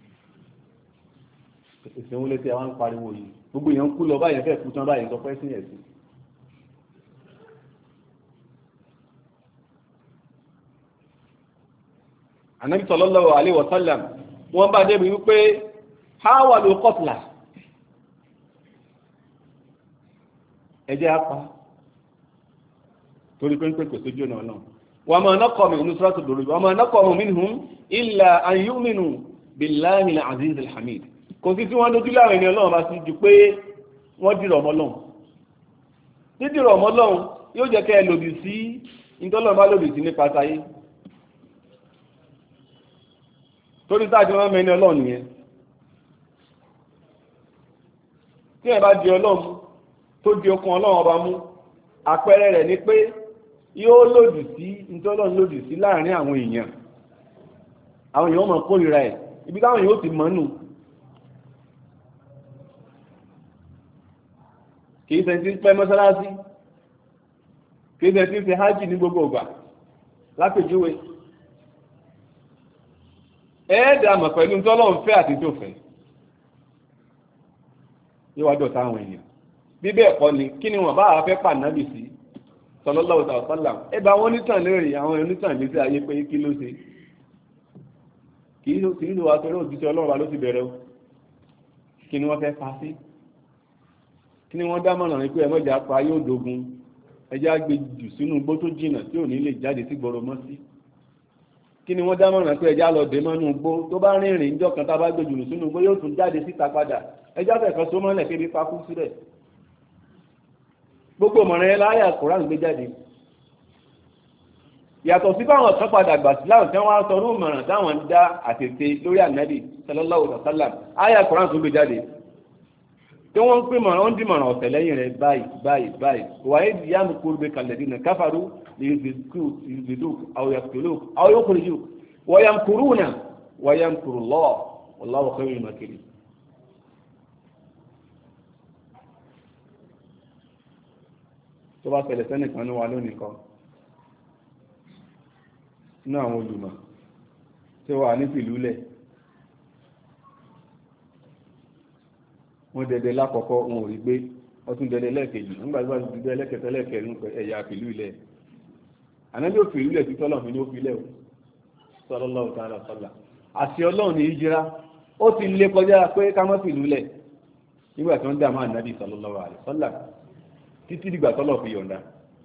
ìsìn wọlé tí a wá ń pariwo yìí gbogbo èèyàn kú lọ báyìí fẹ́ kú tán báyìí sọ pé sí ẹ̀sìn Ànábì sallallahu alaihi wasallam wọ́n bá débi wípé háwà ló kọ́tùlà ẹjẹ́ apá torí pé ń pè kò sójú ọ̀nà náà wa ma naqamu min nusrati ad-durr wa ma naqamu minhum illa an yu'minu billahi al-aziz al-hamid kò sí tí wọ́n dojú láàrin ẹni ọlọ́run bá sí ju pé wọ́n dìrọ̀ mọ́ lọ́hùn dídìrọ̀ mọ́ lọ́hùn yóò jẹ́ kẹ́ ẹ lòdì sí ìtọ́lọ́run bá lòdì sí nípa táyé torí táàdì wọn mẹ́ni ọlọ́run nìyẹn tí ẹ bá di ọlọ́run tó di okun ọlọ́run ọba mú àpẹẹrẹ rẹ̀ ni pé yóò lòdì sí ìtọ́lọ́run lòdì sí láàrin àwọn èèyàn mọ̀ kórìíra ẹ̀ ibi táwọn èèyàn ó ti mọ̀ nù kìí ṣe tí ń pẹ́ mọ́sálásí kìí ṣe tí ń ṣe hájì ní gbogbo ìgbà lápèjúwe ẹ̀ẹ́dà mọ̀ pẹ̀lú tọ́lọ́run fẹ́ àti tó fẹ́ yóò wá dọ̀tá àwọn èèyàn bí bẹ́ẹ̀ kọ́ ni kí ni wọ́n bá fẹ́ pànábì sí sallallahu alaihi wasallam ẹ bá wọn nítàn lórí àwọn onítàn létí ayé pé kí ló ṣe kì í lò wá torí òjíṣẹ́ ọlọ́run wa ló ti bẹ̀rẹ̀ o kí ni wọ́n fẹ́ pa sí kí ni wọ́n dámọ̀ràn ní pé ẹmọ́jà pa yóò dogun ẹjá gbé jù sínú igbó tó jìnà tí ò ní lè jáde sí gbòòrò mọ́ sí kí ni wọ́n dámọ̀ràn pé ẹjá lọ dé mọ́nú igbó tó bá rìnrìn níjọ́ kan tá a bá gbé jù sínú igbó yóò tún jáde síta padà ẹjá fẹ̀kan so mọ́lẹ̀ kébi pakú sílẹ̀ gbogbo mọ̀ràn ẹ láyà Kùránì gbé jáde yàtọ̀ sí báwọn kan padà gbà sí láwọn tí wọ́n á sọ ní ìmọ̀ràn táwọn ń dá àtètè lórí Ànábì sallallahu alaihi wasallam àyà Kùránì tó gbé jáde tí wọ́n ń pè mọ̀ràn ó ń dì mọ̀ràn ọ̀tẹ̀ lẹ́yìn rẹ̀ báyìí wàá yìí yá mi kúrò bẹ kàlẹ́dì náà káfàrú lè yùzìdú àwòyàkùtòló àwòyàkùrìjù wọ̀yàmkùrú náà wọ̀yàmkùrú lọ́wọ́ wallahu khayrul makirin. tó bá ṣẹlẹ̀ sẹ́nìkan ní wa lónìí kan ní àwọn olùmọ̀ tí ó wà ní fìlúlẹ̀ wọ́n dẹ̀dẹ̀ lákọ̀ọ́kọ́ wọn ò rí gbé ọtún dẹ̀dẹ̀ lẹ́ẹ̀kejì nígbàgbà ti dẹ̀ lẹ́kẹ̀tẹ̀ lẹ́ẹ̀kẹrin ẹ̀yà fìlú ilẹ̀ ànábì ò fìlú ilẹ̀ tí tọ́lọ̀ fi ní ó fi lẹ̀ sallallahu ta'ala sallam àti ọlọ́run ní ìjírá ó ti lé kọjá pé ká má fìlú ilẹ̀ nígbà tí wọ́n dà máa nàbì sallallahu alaihi wasallam títí dìgbà tọ́lọ̀ fi yọ̀ǹda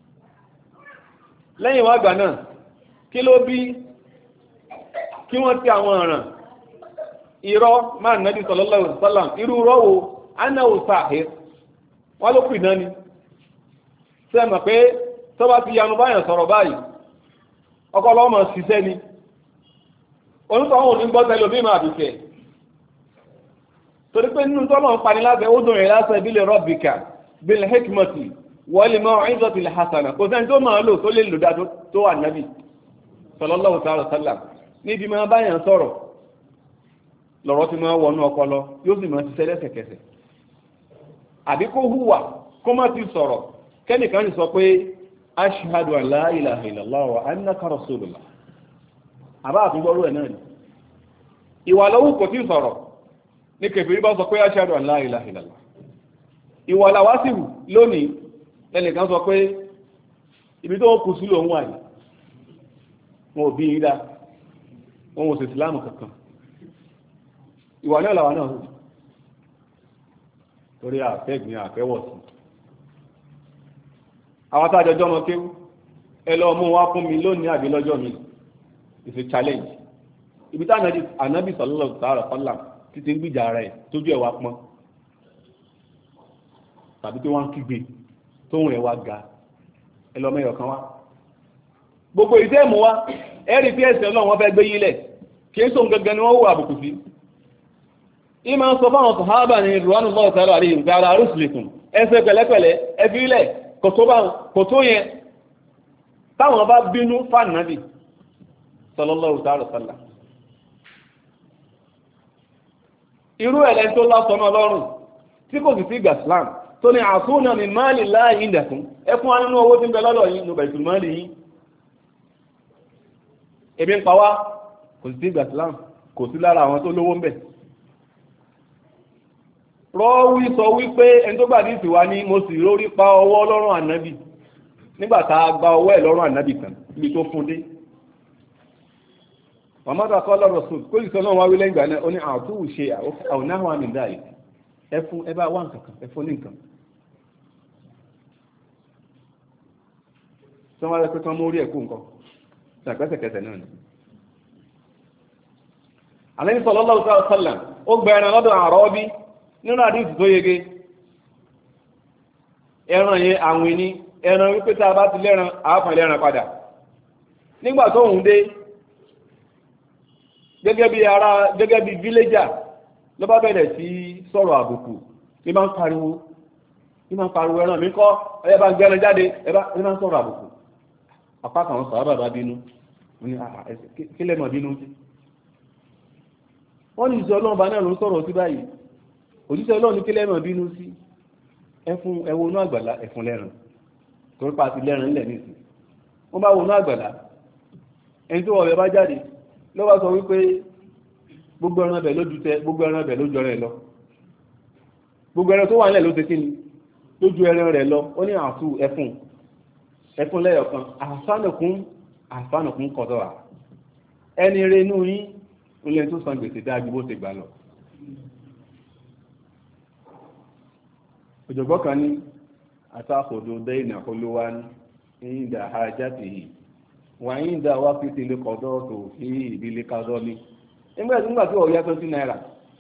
lẹ́yìn wá gbà náà kí ló bí kí wọ́n ti àwọn ọ̀ràn irọ́ máa nàbí sallallahu alaihi wasallam irú rọ́wọ́ anáwó sahir wọ́n ló pì náà ni sẹ́mọ̀ pé tó bá ti yanu báyàn sọ̀rọ̀ báyìí ọkọ̀lọ́ ọmọ ṣiṣẹ́ ni onítọ̀hún ní gbọ́ tẹ́lẹ̀ omi máa bìkẹ́ torí pé nínú tọ́lọ̀ ń pani lábẹ́ ó dùn rẹ̀ lásán bil rabbika bil hikmati wal maw'izati al hasana kò sẹ́ni tó máa lò tó lè lò dá tó wà nàbí sallallahu alaihi wasallam níbi máa báyàn sọ̀rọ̀ lọ́rọ̀ tí máa wọnú ọpọlọ yóò sì máa ṣiṣẹ́ lẹ́sẹ̀kẹsẹ̀ àbí kó hùwà kó má ti sọ̀rọ̀ kẹ́nìkan sì sọ pé ashhadu an la ilaha illallah wa annaka rasulullah àbá àtúgbọ́rú ẹ̀ náà ni ìwà lọ́wọ́ kò tí sọ̀rọ̀ ní kèfèrí bá sọ pé ashhadu an la ilaha illallah ìwà làwá sì wù lónìí ẹnìkan sọ pé ibi tó kù sí lòun wà ní wọn ò bí yín dá wọn ò sì ìsìláàmù kankan ìwà náà làwà náà hù torí àfẹ́gbìn àfẹ́wọ̀ sí àwọn tàjọjọ́ ọmọ kéwú ẹ lọ mú wá fún mi lónìí àbí lọ́jọ́ mi it's a challenge ibi tí ànábì sallallahu ta'ala sallam títí ń gbìjà rẹ̀ tójú ẹ̀ wá pọ́n tàbí tí wọ́n ń kígbe tóhùn ẹ̀ wá ga ẹ lọ mẹ́yọ̀ kan wá gbogbo ìdẹ́ẹ̀mú wá ẹ̀rí tí ẹ̀sìn ọlọ́run wọn fẹ́ gbé yílẹ̀ kì í sóhun gangan ni wọ́n wù àbùkù sí. ìmọ̀ sọ fáwọn sàhábà ní ìrùwánù lọ́wọ́ sáré àríyìn nígbà ara rúṣìlẹ̀kùn ẹsẹ̀ pẹ̀lẹ́pẹ̀lẹ́ ẹbí ilẹ̀ kò tó yẹn táwọn bá bínú fànàbì sallallahu ta'ala sallam. irú ẹ̀lẹ́ tó lásọ̀nà ọlọ́run tí kò sì sí ìgbà Islam tó ní àtúnà min mali llahi indakum ẹkún anínú owó tí ń bẹ lọ́dọ̀ yìí nù baitul mali yìí ebi ń pa wá kò sí ìgbà Islam kò sí lára àwọn tó lówó ń bẹ̀. rọ́wí sọ wípé ẹni tó gbà díìsì wá ní mo sì rórí pa ọwọ́ lọ́rùn ànábì nígbà tá a gba ọwọ́ ẹ̀ lọ́rùn ànábì kan ibi tó fún dé. Muhammadu akọ́lọ́ rasul kó ìsọ náà wá wí lẹ́yìn ìgbà náà ó ní àtúwù ṣe àwònáhùn àmì dáì ẹ bá wá nǹkan kan ẹ fún ní nǹkan. tí wọ́n wá lọ pé kán mórí ẹ̀kú nǹkan ṣàgbẹ́sẹ̀kẹsẹ̀ náà ni. Ànábì sallallahu alaihi wasallam ó gba ẹran lọ́dọ̀ Àrọ́bí nínú àdíjì tó yege. ẹran yẹn àwìn ni ẹran wípé tá a bá ti lẹ́ran àáfàn lẹ́ran padà. nígbà tó ń dé gẹ́gẹ́ bí fíléjà ló bá bẹ̀rẹ̀ sí sọ̀rọ̀ àbùkù ní máa ń pariwo ẹran mi kọ́ ẹ bá ń gbẹ́ran jáde ẹ bá ń sọ̀rọ̀ àbùkù. apá kan sàhábà bá bínú wọ́n ní kí lẹ́mọ̀ bínú sí. wọ́n ní ìṣẹ́ ọlọ́run bá náà ló ń sọ̀rọ̀ sí báyìí òjíṣẹ́ ọlọ́run ní kí lẹ́mọ̀ bínú sí ẹfun ẹwọnú àgbàlá ẹfun lẹ́ran torí pa ti lẹ́ran ńlẹ̀ nìsín wọ́n bá wọnú àgbàlá ẹni tó wọ̀bẹ̀ bá jáde ló bá sọ wípé gbogbo ẹran bẹ̀ lójú tẹ gbogbo ẹran bẹ̀ lójú ọrẹ lọ gbogbo ẹran tó wà nílẹ̀ ló ṣe kíni lójú ẹran rẹ̀ lọ ó ní àtú ẹfun lẹ́yọ̀kan àfánùkún kọ̀dọ̀ à ẹni rẹ̀ inú yín ilé tó san gbèsè dájú bó ṣe gbà lọ. òjògbọ́n kan ní àtàkòdò dẹ́yìn àkọlówá ní ìdá hajjátìhì wà ní ìdá wá fi ti lè kọ̀dọ̀ tó fi ìbílẹ̀ kádọ́ ní nígbà tí ọ̀yá 20 náírà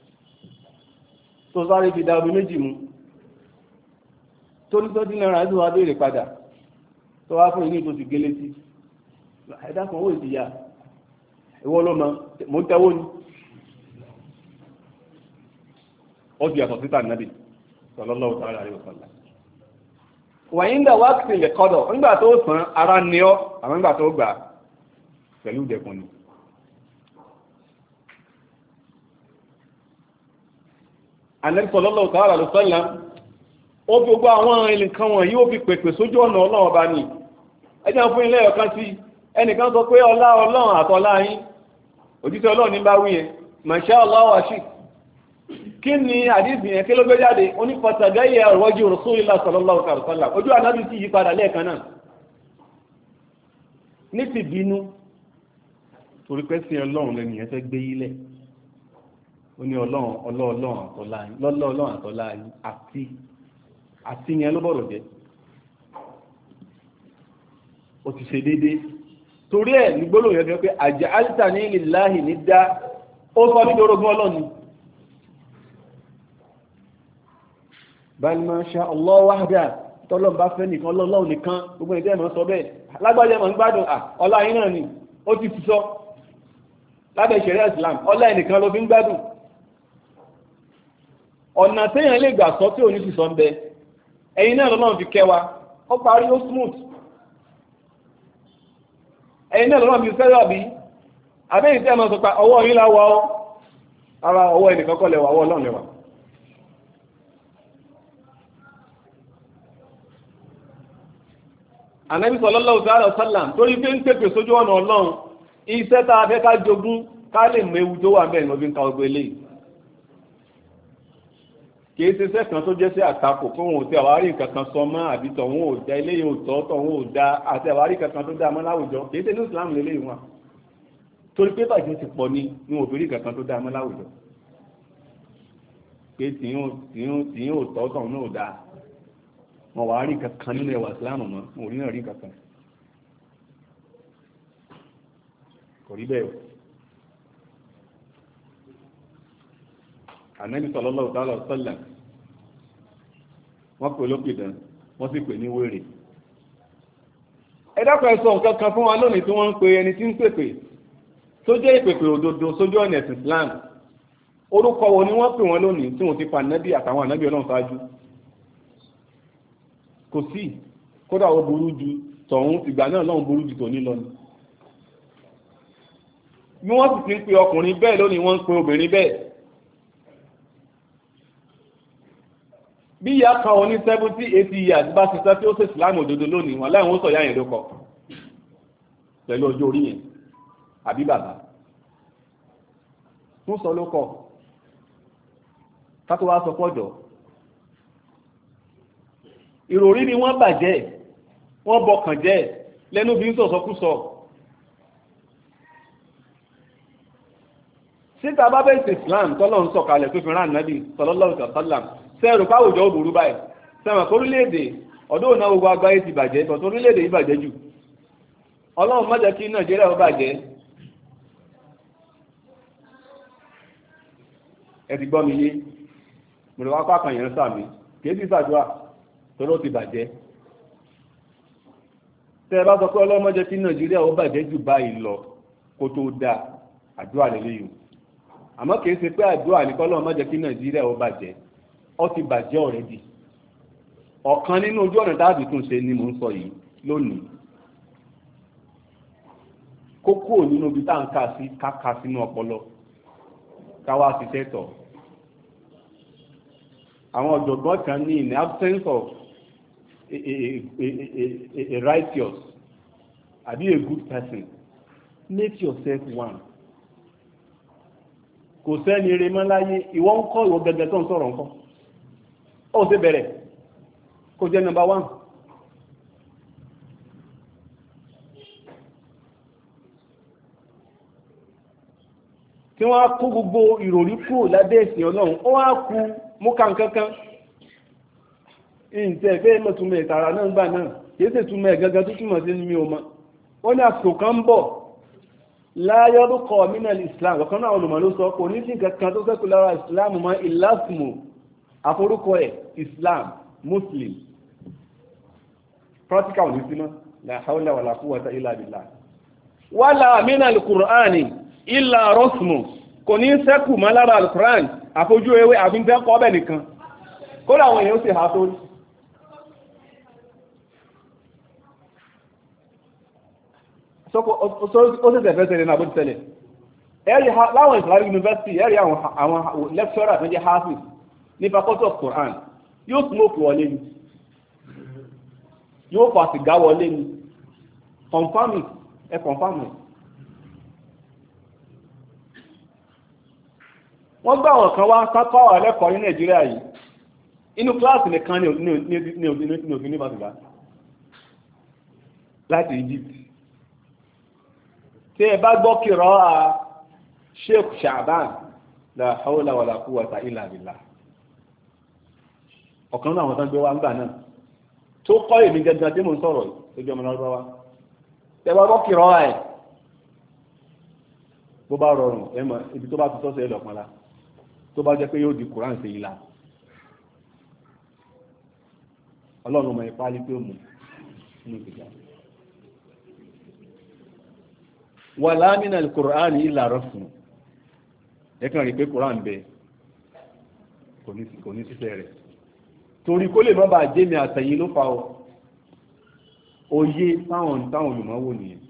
tó sáré fi dábí méjì mú tó ní 20 náírà tó wá béèrè padà tó wá fún ìní tó ti gélé sí ẹ̀dá kan owó ìdíyà ìwọ ló mọ ń tẹ́wọ́ ní ó di àtọ̀ síta nàbì sallallahu ta'ala alaihi wasallam. wàyíǹda wákìtì lè kọ́dọ̀ nígbà tó sàn ara ní ọ́ àwọn nígbà tó gbà pẹ̀lú ìdẹ̀kùn ni. Ànábì sallallahu ta'ala alaihi wasallam ó fi gbogbo àwọn nǹkan wọ̀nyí ó fi pèpè sójú ọ̀nà ọlọ́run bá ní ẹjọ́ fún ilé ọ̀kan sí ẹnìkan sọ pé ọlá ọlọ́run àtọ́lá yín òjíṣẹ́ ọlọ́run ní bá wí yẹn masha Allah wa shi kí ni àdísì yẹn kí ló gbé jáde ó ní fatagayya wajhu Rasulillah sallallahu alaihi wasallam ojú ànábì sì yí padà lẹ́ẹ̀kan náà ní ti bínú torí pé sí ọlọ́run lẹ́nu yẹn fẹ́ gbé yílẹ̀ ó ní ọlọ́run àtọ́lá yín àti yẹn ló bọ̀rọ̀ jẹ́ ó ti ṣe déédéé torí ẹ̀ ní gbólóhùn yẹn fẹ́ pé aj'altani lillahi nidda ó sọ ní dorogún ọlọ́ni bal ma sha Allah wahda tọ́lọ́ bá fẹ́ nìkan ọlọ́run nìkan gbogbo ìdí ẹ̀mọ́ sọ bẹ́ẹ̀ lágbájá ẹ̀mọ́ ń gbádùn ọlá yín náà ni ó ti ti sọ lábẹ́ ìṣẹ̀rẹ́ Islam ọlá ẹnìkan ló fi ń gbádùn ọ̀nà téèyàn lè gbà sọ tí ò ní ti sọ ń bẹ ẹ̀yin náà lọ́nà fi kẹwa ó parí ó smooth ẹ̀yin náà lọ́nà fi fẹ́rẹ̀ bí abẹ́yìn tí a máa sọ pa ọwọ́ yín láwọ́ ara ọwọ́ ẹnìkan kọ́ lẹ́wà ọwọ́ ọlọ́run lẹ́wà. Ànábì sallallahu ta'ala wasallam torí pé ń pèpè sójú ọ̀nà ọlọ́run iṣẹ́ tá a fẹ́ ká jogún ká lè mọ ewu tó wà bẹ́ẹ̀ ní ọdún ká ọgbẹ́ eléyìí kìí ṣe sẹ́kàn tó jẹ́ sí àtakò fún òun tí àwárí nǹkan kan sọ mọ́ àbí tọ̀hún ò dá eléyìí ò tọ́ tọ̀hún ò dá àti àwárí kankan tó dá mọ́ láwùjọ kìí ṣe ní Islam lélẹ́yìí wọn torí pé bàjẹ́ ti pọ̀ ní òbírí kankan tó dá mọ́ láwùjọ pé tìyín ò tọ́ tọ̀hún náà ò dá wọn wàá rí kankan nínú ẹwà Islam mọ́ wọn ò rí náà rí kankan kò rí bẹ́ẹ̀ o. Ànábì sallallahu ta'ala wasallam wọ́n pè lópìdán wọ́n sì pè ní wèrè. ẹ dákun ẹ sọ nǹkan kan fún wa lónìí tí wọ́n ń pe ẹni tí ń pèpè tó jẹ́ ìpèpè òdodo sójú ọ̀nà ẹ̀sìn Islam orúkọ wo ni wọ́n pè wọ́n lónìí tí wọ́n ti pa ànábì àtàwọn ànábì Ọlọ́run ṣáájú kò sí kódà ó burú ju tọ̀hún ìgbà náà lọ́hùn burú ju tòní lọ ni bí wọ́n sì ti ń pe ọkùnrin bẹ́ẹ̀ lónìí wọ́n ń pe obìnrin bẹ́ẹ̀ bí ìyá kan oní 70-80 years bá ṣiṣẹ́ tí ó ṣe ìsìláàmù òdodo lónìí wọn láì wọ́n sọ ìyá yẹn ló kọ pẹ̀lú ọjọ́ orí yẹn àbí bàbá wọ́n sọ ló kọ ká tó wá sọ pọ́jọ́ ìròrí ni wọ́n bàjẹ́ wọ́n bọkàn jẹ́ lẹ́nu bí ń sọ̀sọ́kúsọ síta bá bẹ́ẹ̀ sí Islam tọ́lọ́ ń sọ̀kalẹ̀ tó fi rán ànábì sallallahu alaihi wasallam sẹ́rù káwùjọ ó burú báyìí sẹ́wọ̀n kórílẹ̀-èdè ọdún òná gbogbo agbáyé ti bàjẹ́ tọ̀ torílẹ̀-èdè yìí bàjẹ́ jù Ọlọ́run má jẹ́ kí Nàìjíríà ó bàjẹ́ ẹ ti gbọ́ mi yé mo lè wá pàkàn yẹn sàmì kìí sì ṣàdúrà tọ́lọ́ ti bàjẹ́ tẹ́ ẹ bá sọ pé Ọlọ́run má jẹ́ kí Nàìjíríà ó bàjẹ́ jù báyìí lọ kó tó dáa àdúrà lélẹ́yìn àmọ́ kìí ṣe pé àdúrà ní kọ́lọ́run má jẹ́ kí Nàìjíríà ó bàjẹ́ ó ti bàjẹ́ ọ̀rẹ́dì ọ̀kan nínú ojú ọ̀nà táàbì tún ṣe ni mò ń sọ yìí lónìí kókó nínú ibi tá à ń kà sí káka sínú ọpọlọ káwá sí tẹ́tọ̀ àwọn ọ̀jọ̀gbọ́n kan ní in the absence of a righteous àbí a good person make yourself one kò sẹ́ni eré mọ́ láyé ìwọ ń kọ́ ìwọ gẹ́gẹ́ tó ń sọ̀rọ̀ nǹkan ó ṣe bẹ̀rẹ̀ kó jẹ́ number 1 tí wọ́n á kó gbogbo ìròrí kúrò lábẹ́ ẹ̀sìn Ọlọ́run ó wá kú múkà kankan ìǹtẹ̀ ìfẹ́ mọ̀túnmọ̀ ìtara náà gbà náà kìí sì túnmọ̀ ẹ̀gẹ́gẹ́ tó túnmọ̀ sí mi ò mọ̀ wọ́n ní àsìkò kan ń bọ̀ láyọ́dúnkọ̀ mínàlì Islam ọ̀kan náà olùmọ̀ ló sọ kò ní sí kankan tó sẹ́kù lára Islam mọ́ ìlàsìmò àforúkọ ẹ̀ Islam Muslim practical ní símọ́ la hawla wala quwwata illa billah wala mínàlì Qur'ani illa rọ́sùmù kò ní sẹ́kù mọ́ lára al-Qur'an àfojú ewé àfihàn kọ́ bẹ̀ nìkan kódà àwọn èèyàn sì há sórí ó sì tẹ̀fẹ́ sẹ́lẹ̀ náà bó ti tẹ́lẹ̀ ẹ̀rí láwọn Islamic University ẹ̀rí àwọn lecturer tó jẹ́ hafiz ní faculty of Quran yóò smoke wọlé ni yóò fa sìgá wọlé ni confirm it ẹ confirm it wọ́n gbá àwọn kan wá kákọ́ àwọn ẹlẹ́kọ̀ọ́ ní Nàìjíríà yìí inú kíláàsì nìkan ní òfin ní bàtìgbà láti Egypt tí ẹ bá gbọ́ kìrọ́ à Sheikh Sha'ban la hawla wala quwwata illa billah ọ̀kan náà àwọn tán gbé wá ń gbà náà tó kọ́ èmi gẹ́gẹ́ tí mo ń sọ̀rọ̀ lójú ọmọ lọ́wọ́ wá tẹ bá gbọ́ kìrọ́ ẹ̀ bó bá rọrùn ẹmọ ibi tó bá ti sọ́sẹ̀ ẹlọ́pọ̀lá tó bá jẹ́ pé yóò di Kùránì sí ìlà ọlọ́run ọmọ ipá lé pé ó mú nínú ìgbà wala min al-Qur'ani illa rafun ẹ̀kan rí pé Kùránì bẹ kò ní sísẹ́ rẹ̀ torí kó lè má bàa jẹ́ mi àtẹ̀yìn ló fa òye táwọn olùmọ́wò nìyẹn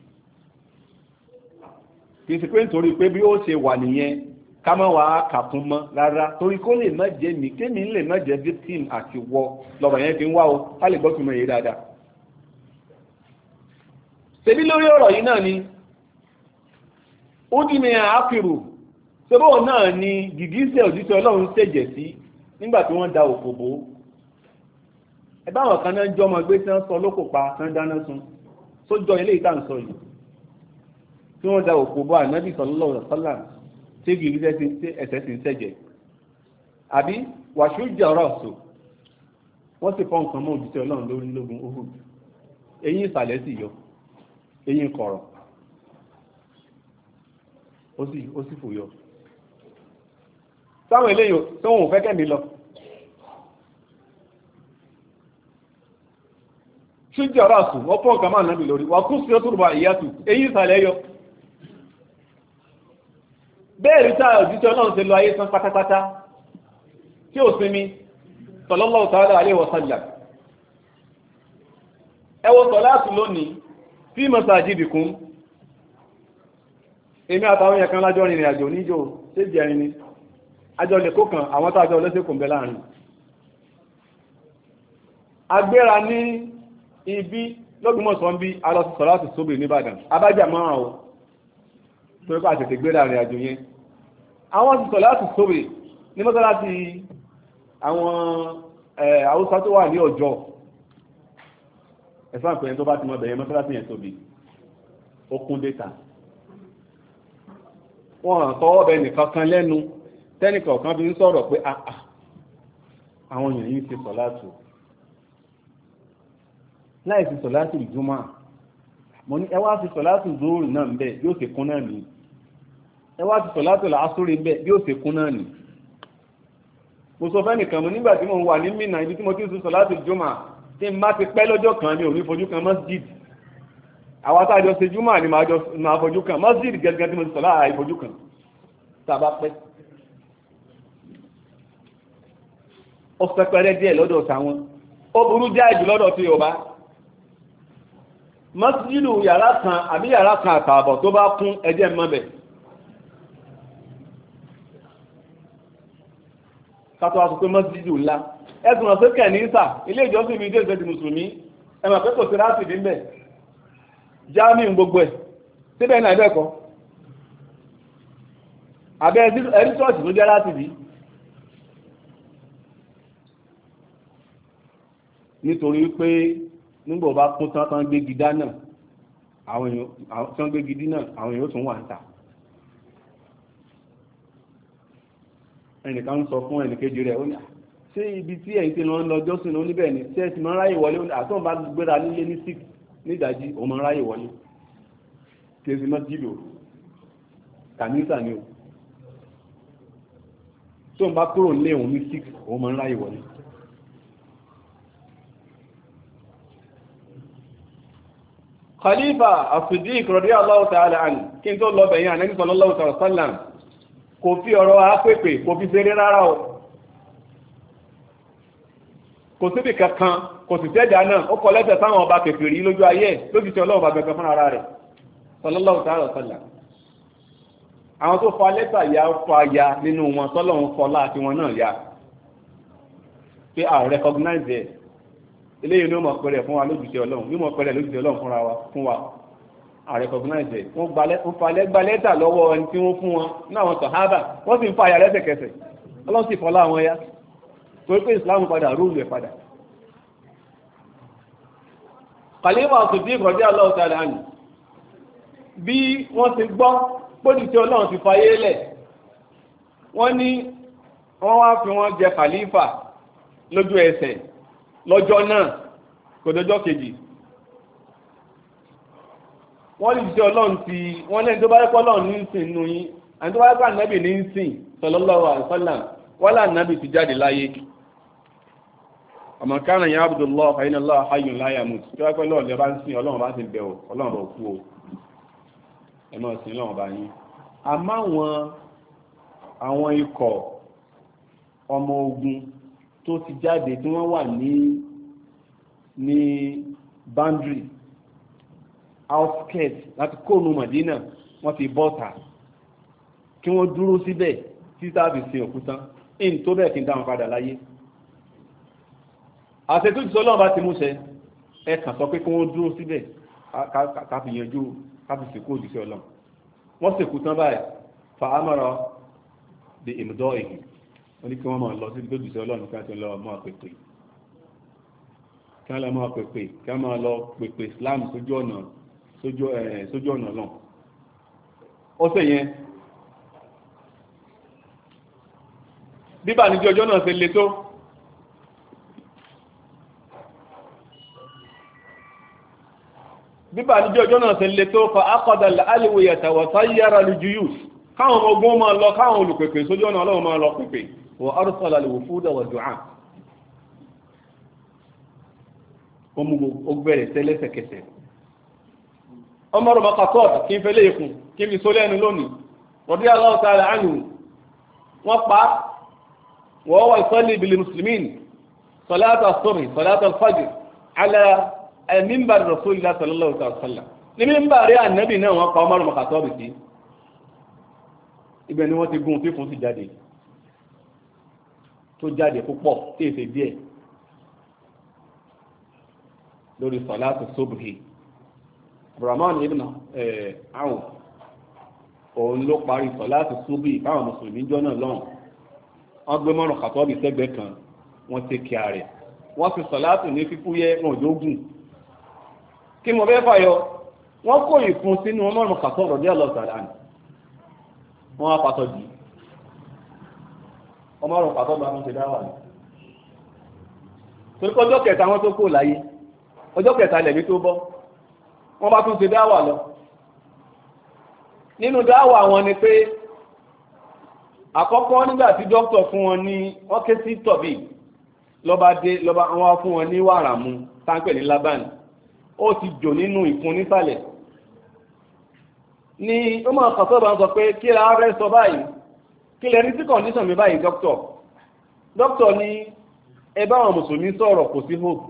kì í ṣe pé nítorí pé bí ó ṣe wà nìyẹn ká má wàá kàkún mọ́ rárá torí kó lè má jẹ́ mi kémi lè má jẹ́ victim àti wọ lọ́rọ̀ yẹn fi ń wá o ká lè gbọ́ túmọ̀ èyí dáadáa. ṣebí lórí ọ̀rọ̀ yìí náà ni ó dì ní àákìrù ṣebó náà ni gìgísẹ̀ òjíṣẹ́ Ọlọ́run ṣèjẹ̀ sí nígbà tí wọ́n da òkò bò ó. ẹ báwọn kan náà jọ ọmọ gbé tí wọ́n sọ lókò pa tí wọ́n dáná sun sójọ ilé ìta ń sọ yìí tí wọ́n da òkò bò Ànábì sallallahu alaihi wasallam tí gìgísẹ̀ ti ẹ̀sẹ̀ sì ń ṣẹ̀jẹ̀ àbí wàṣújà ọ̀rọ̀ wọ́n sì fọ́ nǹkan mọ́ òjíṣẹ́ Ọlọ́run lórí lógun Uhud eyín ìsàlẹ̀ sì yọ eyín kọ̀rọ̀ ó sì fòyọ sáwọn eléyìn tó wọn fẹ́ kẹ́mi lọ ṣújà ọ̀rọ̀ wọ́n fọ́ nǹkan máa nàbì lórí wà kú sí ọ́tùrùbà ìyàtù eyín ìsàlẹ̀ yọ bẹ́ẹ̀ rí táà òjíṣẹ́ ọlọ́run ṣe lọ ayé tán pátápátá tí ò sinmi sallallahu ta'ala alaihi wa sallam. ẹ wo sọ̀láàtù lónìí fi masajidikum èmi àtàwọn èèyàn kan lájọ́ rìnrìn àjò níjò ṣé jẹrin ni àjọ lè kó kan àwọn tàjọ lẹ́sẹ̀kùn bẹ láàrin agbéra ní ibi lọ́gbìmọ̀sán bí alọ́sí sọ̀láàtù sóbì nìbàdàn abájá márùn ún tó rí pàtàkì gbéra rìn àjò yẹn àwọn ti sọ̀láàtù sóbì ní mọ́sálásí àwọn haúsá tó wà ní ọjọ́ ẹ̀fà pẹ̀lú tó bá ti mọ̀ bẹ̀yẹn mọ́sálásí yẹn tóbi ó kún dẹ́ta wọ́n tọwọ́ bẹ nìkan kan lẹ́nu tẹ́nìkan kan fi ń sọ̀rọ̀ pé àwọn èèyàn yìí ti sọ̀láàtù láì fi sọ̀láàtù ìjúmọ́ mo ní ẹ wá fi sọ̀láàtù zóòrì náà ń bẹ bí ó ṣe kún náà nìyí ẹ wá fi sọ̀láàtù làásùrì ń bẹ bí ó ṣe kún náà nìyí mo sọ fẹ́ nìkan mo nígbà tí mo wà ní Mínà ibi tí mo ti ń sọ sọ̀láàtù ìjúmọ́ tí n bá ti pẹ́ lọ́jọ́ kan ní orí fojú kan masjid àwọn àtàjọ ṣe júmọ́ ni máa fojú kan masjid gẹ́gẹ́ tí mo ti sọ̀lá àìfojú kan tàbá pẹ́ ó pẹ́pẹ́rẹ́ díẹ̀ lọ́dọ̀ tàwọn ó burú jáì jù lọ́dọ̀ tí Yorùbá masjidu yàrá kan àbí yàrá kan àtààbọ̀ tó bá kún ẹjẹ́ mọ́bẹ̀ kátó wá sọ pé masjidu ńlá ẹ̀sùn ọ̀sẹ̀ kẹ̀nísà ilé ìjọsìn mi dé ìfẹ́ ti mùsùlùmí ẹ̀mọ̀ pé kò sí láti rí mbẹ̀ jámì gbogbo ẹ̀ síbẹ̀ náà ẹ̀bẹ̀ kọ́ abẹ́ ẹ̀rí ṣọ́ọ̀ṣì tó jẹ́ láti rí nítorí pé nígbà bá kún tán gbégi dáná àwọn èèyàn tán gbégi dínà àwọn èèyàn tún wà ń ta ẹnìkan ń sọ fún ẹnìkejì rẹ̀ ó ní ṣé ibi tí ẹ̀yin ti lọ ń lọ jọ́sìn lọ níbẹ̀ ni ṣé ẹ ti máa ń ráyè wọlé àtọ́n bá gbéra nílé ní 6 nídàájí òun máa ń ráyè wọlé kí esi máa jìlò kànísà ni o tó ń bá kúrò nílé òun ní 6 òun máa ń ráyè wọlé. Khalifa as-Siddiq radiyallahu ta'ala anhu kí n tó lọ bẹ̀yìn Ànábì sallallahu ta'ala sallam kò fi ọ̀rọ̀ apèpè kò fi ṣeré rárá o kò síbì kankan kò sì tẹ́jà náà ó kọ lẹ́tẹ̀ sáwọn ọba kèfèrí lójú ayé lójú tí ọlọ́run bá gẹ̀gẹ̀ fún ara rẹ̀ sallallahu ta'ala sallam àwọn tó fa lẹ́tà ya fa ya nínú wọn tọ́lọ́run fọlá àti wọn náà ya pé a recognize ẹ̀ eléyìí ní ó mọ̀ pẹ̀rẹ̀ fún wa lójú tí ọlọ́run ní mọ̀ pẹ̀rẹ̀ lójú tí ọlọ́run fún wa a recognize ẹ̀ wọ́n gba lẹ́tà lọ́wọ́ ẹni tí wọ́n fún wọn náwọn sàhábà wọ́n sì ń fa ya lẹ́sẹ̀kẹsẹ̀ ọlọ́run sì fọlá wọn ya torí pé ìsìláàmù padà rúùlù ẹ̀ padà. Khalifa as-Siddiq radiyallahu ta'ala anhu bí wọ́n ti gbọ́ pódì tí ọlọ́run ti fayé lẹ̀ wọ́n ní wọ́n wá fi wọ́n jẹ khalifa lójú ẹsẹ̀ lọ́jọ́ náà kò dọjọ́ kejì wọ́n lè jẹ́ ọlọ́run ti wọ́n lẹ́ni tó bá rẹ́pọ̀ ọlọ́run ní sìn nù yín àti tó bá rẹ́pọ̀ ànábì ní sìn sallallahu alaihi wasallam wọ́n lá ànábì ti jáde láyé ọmọ kánà ya Abdullah fa inna Allah hayyun la yamut tí wọ́n pẹ́ lọ́ọ̀ lẹ́ bá ń sìn ọlọ́run bá ti bẹ̀ ọ́ ọlọ́run bá kú o ẹ máa sìn lọ́wọ́ bá yín àmọ́ àwọn ikọ̀ ọmọ ogun tó ti jáde tí wọ́n wà ní boundary outskirt láti kóònù Mọ̀dínà wọ́n ti bọ́ta kí wọ́n dúró síbẹ̀ títà fi sin òkúta in tó bẹ́ẹ̀ kí n dáhùn padà láyé àṣetú ìṣọ́ lọ́wọ́ bá ti múṣẹ ẹ kàn sọ pé kí wọ́n dúró síbẹ̀ káfí yanjú káfí sìnkú òjìṣẹ́ ọlọ́run wọ́n sìnkú tán báyìí fa amara di ìmùdọ́ èyí wọ́n ní kí wọ́n máa lọ sí òjìṣẹ́ ọlọ́run kí wọ́n ti lọ mọ́ pèpè kí wọ́n lọ mọ́ pèpè kí wọ́n máa lọ pèpè Islam sójú ọ̀nà náà ó sì yẹn bíbà ní ọjọ́ náà ṣe le tó bíbà níjọ́ ọjọ́ náà ṣe lè tó fa akọ̀dàlẹ̀ alìwòyàtà wọ̀tá yára lè jù yùs káwọn ọmọ ogun máa lọ káwọn olùpèpè sójú ọ̀nà ọlọ́run máa lọ pèpè wọ arúsọ̀lá lè wò fúdà wọ̀ dùn án ó bẹ̀rẹ̀ tẹ́lẹ̀sẹ̀kẹsẹ̀ ọmọ rọ̀ bàkà tọ́ọ̀tù kí n fẹ́ léèkùn kí n fi sólẹ́ ẹnu lónìí radiyallahu ta'ala anhu wọ́n pa wọ́n wà yusalli bil muslimin salat as-subh salat al-fajr ala minbar rasulillah sallallahu alaihi wasallam ní mímbàrí ànábì náà wọ́n pa Umar Khattab sí ibẹ̀ ni wọ́n ti gún tí fún sí jáde tó jáde púpọ̀ tí èsè díẹ̀ lórí salatu subhi Abdurrahman ibn Awf òun ló parí salatu subhi báwọn mùsùlùmí jọ náà lọ́hùn wọ́n gbé Umar Khattab sẹ́gbẹ̀ẹ́ kan wọ́n ti kí ààrẹ wọ́n fi salatu ní fífúyẹ́ wọn ò jógùn kí mo fẹ́ fàyọ wọ́n kó ìfún sínú Umar Khattab radiyallahu ta'ala anhu wọ́n á pàtó jù Umar Khattab bá wọn ṣe dáwà ní torí ọjọ́ kẹta wọn tó kó láyé ọjọ́ kẹta lẹ̀mí tó bọ́ wọ́n bá tún ṣe dáwà lọ nínú dáwà wọn ni pé àkọ́kọ́ nígbà tí dókítà fún wọn ní wọ́n ké sí tọ̀bí lọ́ba wọn fún wọn ní wàrà mu táǹpẹ̀ ní Laban ó ti jò nínú ìfun nísàlẹ̀ ni ó máa kàn sọ́ba ń sọ pé kí la rẹ́ sọ báyìí kí lẹ ní sí kọ̀ǹdíṣàn mi báyìí dókítà ní ẹ bá àwọn mùsùlùmí sọ̀rọ̀ kò sí hope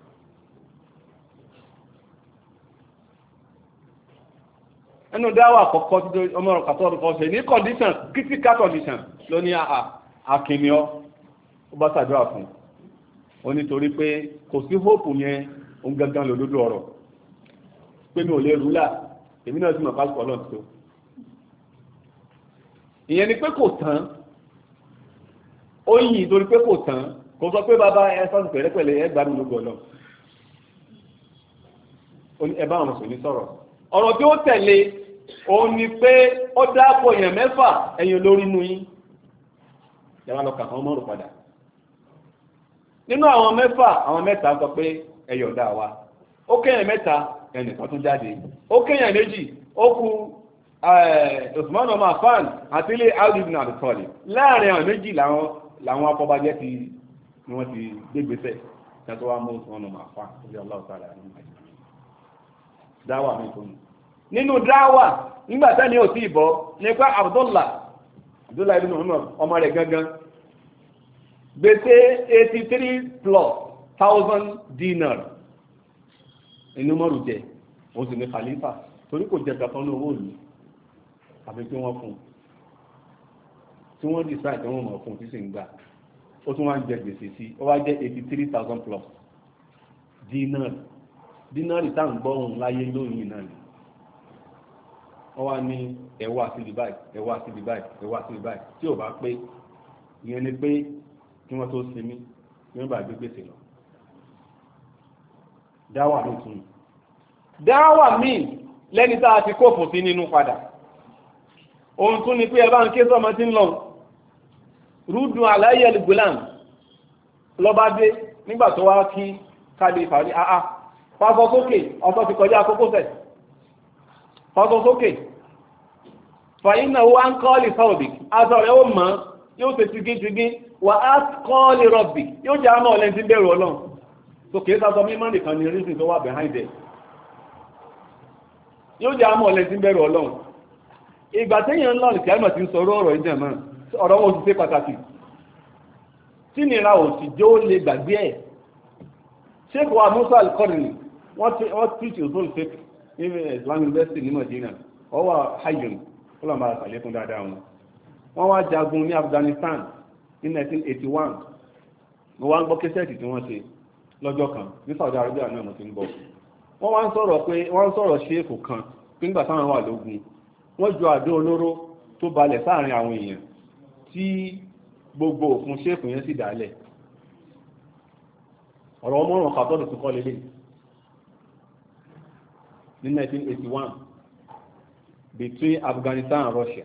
ẹnu dáwà àkọ́kọ́ tí ọmọ ọ̀rọ̀ kàtọ́ ọdún kan ṣe ní condition critical condition ló ní àkìníọ́ ó bá ṣàdúrà fún ó nítorí pé kò sí hope yẹn òun gangan lòdòdó ọ̀rọ̀ pé mi ò lè rúlà èmi náà sì mọ̀ pásítọ̀ ọlọ́run tó ìyẹn ni pé kò tán ó yìn torí pé kò tán kò sọ pé bàbá ẹ sọ́ọ̀sì pẹ̀lẹ́pẹ̀lẹ́ ẹ gbádùn lógo ọlọ́run ẹ bá àwọn mùsùlùmí sọ̀rọ̀ ọ̀rọ̀ tí ó tẹ̀lé òun ni pé ó dáàpọ̀ èèyàn mẹ́fà ẹ̀yin olórí inú yín yàrá lọ kà àwọn ọmọ rò padà nínú àwọn mẹ́fà àwọn mẹ́ta sọ pé ẹ̀yọ̀ dá wa ó kéèyàn mẹ́ta ẹnìkan tún jáde ó kéèyàn méjì ó kù Usman ọmọ Affan àti ilé Ali ibn Abi Talib láàrin àwọn méjì làwọn afọbajẹ ni wọ́n ti gbégbèsè kí wọ́n mú Usman ọmọ Affan ilé ọlọ́ọ̀tà rẹ̀ dáwà mi tó nínú dáwà nígbàtá ni ò sí ìbọ́ nípa Abdullah ibn Umar ọmọ rẹ̀ gangan gbèsè 83,000 dinar inú mọ́rù jẹ ó sì ní khalifa torí kò jẹ gàfọ́n ní owó ìlú àfi tí wọ́n fún tí wọ́n decide tí wọ́n mọ̀ fún tí sì ń gbà ó tún wá ń jẹ gbèsè sí ó wá jẹ́ 83,000 plus dínárì tá à ń gbọ́ ohun láyé lóyìn náà ni wọ́n wá ní ẹ̀wọ́ àti báyìí tí ò bá pé ìyẹn ni pé kí wọ́n tó sinmi ní wọ́n bá gbé gbèsè lọ dáwà mi tún dáwà mi lẹ́ni tá a ti kófò sí nínú padà ohun tún ni pé ẹ bá ń ké sọmọ tí ń lọ rúdùn àlàyé gulam lọ́ba dé nígbà tó wá kí káde ìfàrí fásọ sókè ọ̀tọ̀ ti kọjá kókósẹ̀ fásọ sókè fàyínà wá ń kọ́ọ̀lì sọ́ọ̀bì aṣọ rẹ̀ ó mọ́ yóò ṣe tìgíntìgín wà á kọ́ọ̀lì rọ̀bì yóò jẹ́ àmọ́ ọ̀lẹ́ni tí ń bẹ̀rù ọlọ́run so kìí sásọ mímọ́ nìkan ni reason tó wà behind it yóò jẹ́ àmọ́ ọ̀lẹ́ni tí ń bẹ̀rù ọlọ́run ìgbà téèyàn ń lọ ní kíámà ti ń sọ ọ̀rọ̀ ìjẹ̀mọ́ ọ̀rọ̀ wọn ò sì ṣe pàtàkì tí nira ò sì jó lè gbàgbé ẹ̀ sheikh wa Musa al-Qarni wọ́n tíìtì òṣòlù fake ní Islamic University ní Medina ọwọ́ hayyun ọlọ́mọ àṣàlékún dáadáa wọ́n wá jagun ní Afghanistan ní 1981 mo wá ń gbọ́ kẹsẹ̀tì tí wọ́n ṣe lọ́jọ́ kan ní Saudi Arabia náà mo ti ń gbọ́ wọ́n wá ń sọ̀rọ̀ sheikh kan nígbà táwọn wà lógun wọ́n ju àdó olóró tó balẹ̀ sáàrin àwọn èèyàn tí gbogbo òfin sheikh yẹn sì dálẹ̀ ọ̀rọ̀ ọmọrùn kàtọ́lù tó kọ́ lélẹ̀ ní 1981 between Afghanistan and Russia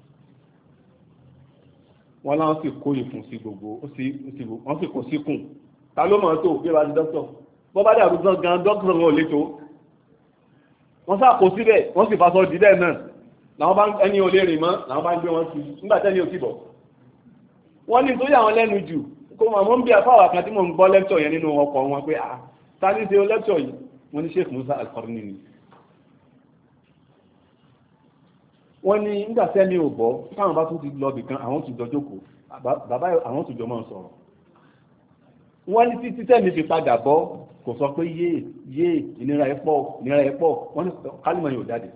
wọ́n láwọn sì kó ìfún sí gbogbo wọ́n sì kó síkùn ta ló mọ̀ tó bí wá di dókítọ̀ bọ́ bá dàrú gan dókítọ̀ wọn ò lè tó wọ́n sá kó síbẹ̀ wọ́n sì fásọ dídẹ̀ náà làwọn bá ẹni ò lè rìn mọ́ làwọn bá ń gbé wọn sí nígbà tẹ́ni ò sì bọ̀ wọ́n ní tó yà wọn lẹ́nu jù kó mọ̀ ń bí afáwà kan tí mo ń gbọ́ lẹ́kṣọ̀ yẹn nínú ọkọ̀ wọn pé ta ní ṣe lẹ́kṣọ̀ yìí wọ́n ní Sheikh Musa al-Qarni ni wọ́n ní nígbà tẹ́mi ò bọ́ táwọn bá tún ti lọ bìkan àwọn tún jọ jókòó bàbá àwọn tún jọ máa ń sọ̀rọ̀ wọ́n ní títí tẹ́mi fi padà bọ́ kò sọ pé yéè ìnira ẹ̀ pọ̀ wọ́n ní kálímọ̀ yóò jáde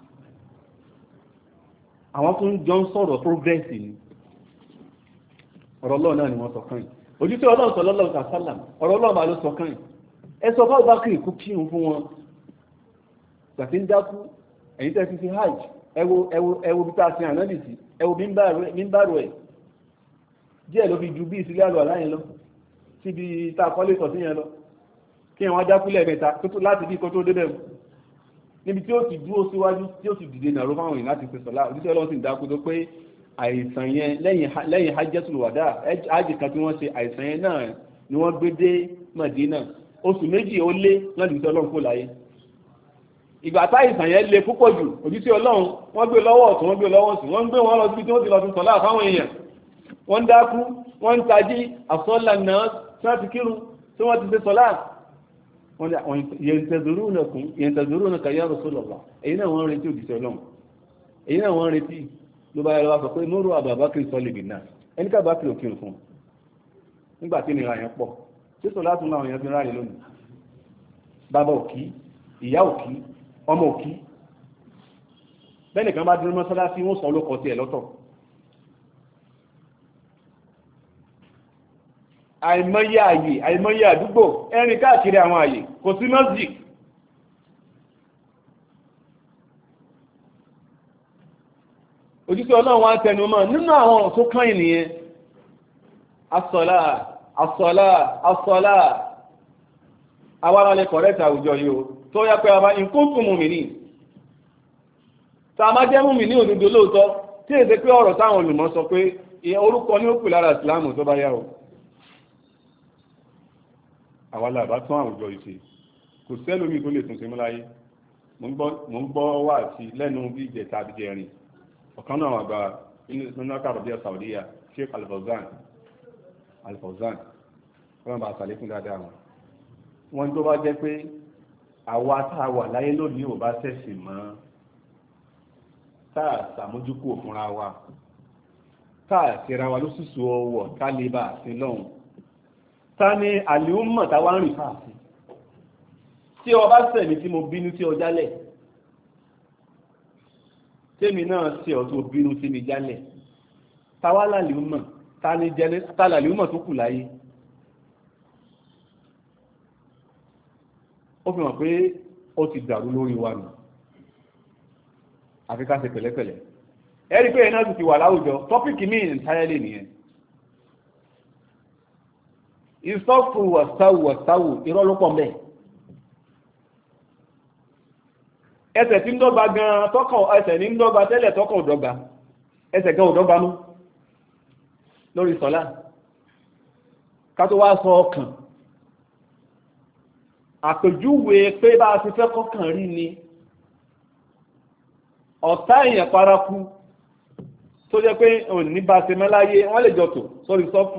àwọn tún jọ ń sọ̀rọ̀ progress ni ọ̀rọ̀ Ọlọ́run náà ni wọ́n sọ kàn yìí ojútùú Ọlọ́run sallallahu alaihi wasallam ọ̀rọ̀ Ọlọ́run bá ló sọ kàn yìí ẹ sọ fún Abubakar kú kírun fún wọn gbàtí ń dákú ẹ̀yìn tẹ́ fi hajj ẹwo bí tá a sin ànábì sí ẹwo mímbàrò ẹ̀ díẹ̀ ló fi ju bí ìsílẹ̀ àlọ́ aláyẹn lọ síbi tá a kọ́lé tọ̀ sí yẹn lọ kí wọ́n dákúlẹ̀ mẹ́ta láti bí kó tó débẹ̀ mu níbi tí ó ti dúró síwájú tí ó ti dìde nàró fáwọn èèyàn láti pèsè ọ̀la òjíṣẹ́ Ọlọ́run sì ń dákú tó pé àìsàn yẹn lẹ́yìn hajjatul wada ájì kan tí wọ́n ṣe àìsàn yẹn náà ni wọ́n gbé dé Madina oṣù méjì ó lé náà lè sọ Ọlọ́run kó láyé ìgbà táìsàn yẹn le púpọ̀ jù òjíṣẹ́ Ọlọ́run wọ́n gbé lọ́wọ́ ọ̀tún wọ́n gbé lọ́wọ́ ọ̀tún wọ́n gbé wọn lọ síbi tí wọ́n ti lọ sí sọ́lá fáwọn èèyàn wọ́n ń dákú wọ́n ń tají àsọ́là náà tí wọ́n ti kírun tí wọ́n ti ṣe sọ́lá wọ́n yẹntẹ̀zùrúnà ya Rasulullah èyí náà wọ́n retí òjíṣẹ́ Ọlọ́run èyí náà wọ́n retí ló bá yẹ lọ́wọ́ sọ pé mọ́rù Abubakar sọ́lì bìnnà ẹni ká bá kìlò kírun fún nígbà tí ìnira yẹn pọ̀ tí sọ́lá tún láwọn yẹn fi ráre lónìí bàbá òkí ìyá òkí ọmọ òkí bẹ́ẹ̀nìkan bá dúró mọ́sálásí wọ́n sọ lókọ tí ẹ̀ lọ́tọ̀ àìmọye àyè àìmọye àdúgbò ẹ̀rìn káàkiri àwọn àyè kò sí mọ́síjì òjíṣẹ́ Ọlọ́run wá tẹnu mọ́ nínú àwọn ọ̀rọ̀ tó kàn nìyẹn asọ́lá asọ́lá asọ́lá àwọn alẹ́ kọ̀rẹ́tà àwùjọ yìí o tó yá pé àbá ìkókùn mùmìnì tá a máa jẹ́ mùmìnì òdodo lóòótọ́ tí èdè pé ọ̀rọ̀ táwọn olùmọ̀ sọ pé orúkọ ní ó pè lára ìsìláàmù tó bá yá o àwa làbá tún àwùjọ ìṣe kò sẹ́lómi tó lè tún ṣe mú láyé mo ń gbọ́ wá sí lẹ́nu bí ìjẹta àbí jẹrin ọ̀kan náà àgbà nínú àkàrọ̀bíà Saudiya Sheikh Al-Fawzan wọ́n bá àṣàlékún dáadáa wọn tó bá jẹ́ pé àwa tá a wà láyé lónìí ò bá ṣẹ̀sìn mọ́ tá a ṣàmójúkú òfúnra wa tá a ṣera wa lóṣùṣù ọwọ́ ká lè bá a sí lọ́hùn ta ni àlùmọ̀ táwa ń rìn káàsì tí ọba sẹ̀mí tí mo bínú tí ọ jálẹ̀ tèmi náà ṣe ọ tó bínú tí mi jálẹ̀ táwa làlùmọ̀ ta làlùmọ̀ tó kù láyé ó fi hàn pé ó ti dàrú lórí wa nù àfi ká ṣe pẹ̀lẹ́pẹ̀lẹ́ ẹ̀rí pé iná ti wà láwùjọ tọ́pìkì míì entirely nìyẹn ìsọ́fù wàsáwù irọ́ ló pọ̀ mẹ́ ẹsẹ̀ tí ń dọ́gba gan tọ́kàn ẹsẹ̀ ní ń dọ́gba tẹ́lẹ̀ tọ́kàn ò dọ́gba ẹsẹ̀ gan ò dọ́gba mú lórí sọ́lá ká tó wá sọ ọkàn àpèjúwe pé bá a ti fẹ́ kọ́kàn rí ni ọ̀tá èèyàn paraku tó jẹ́ pé òní bá ṣe mẹ́láyé wọ́n lè jọ tò sórí sọ́fù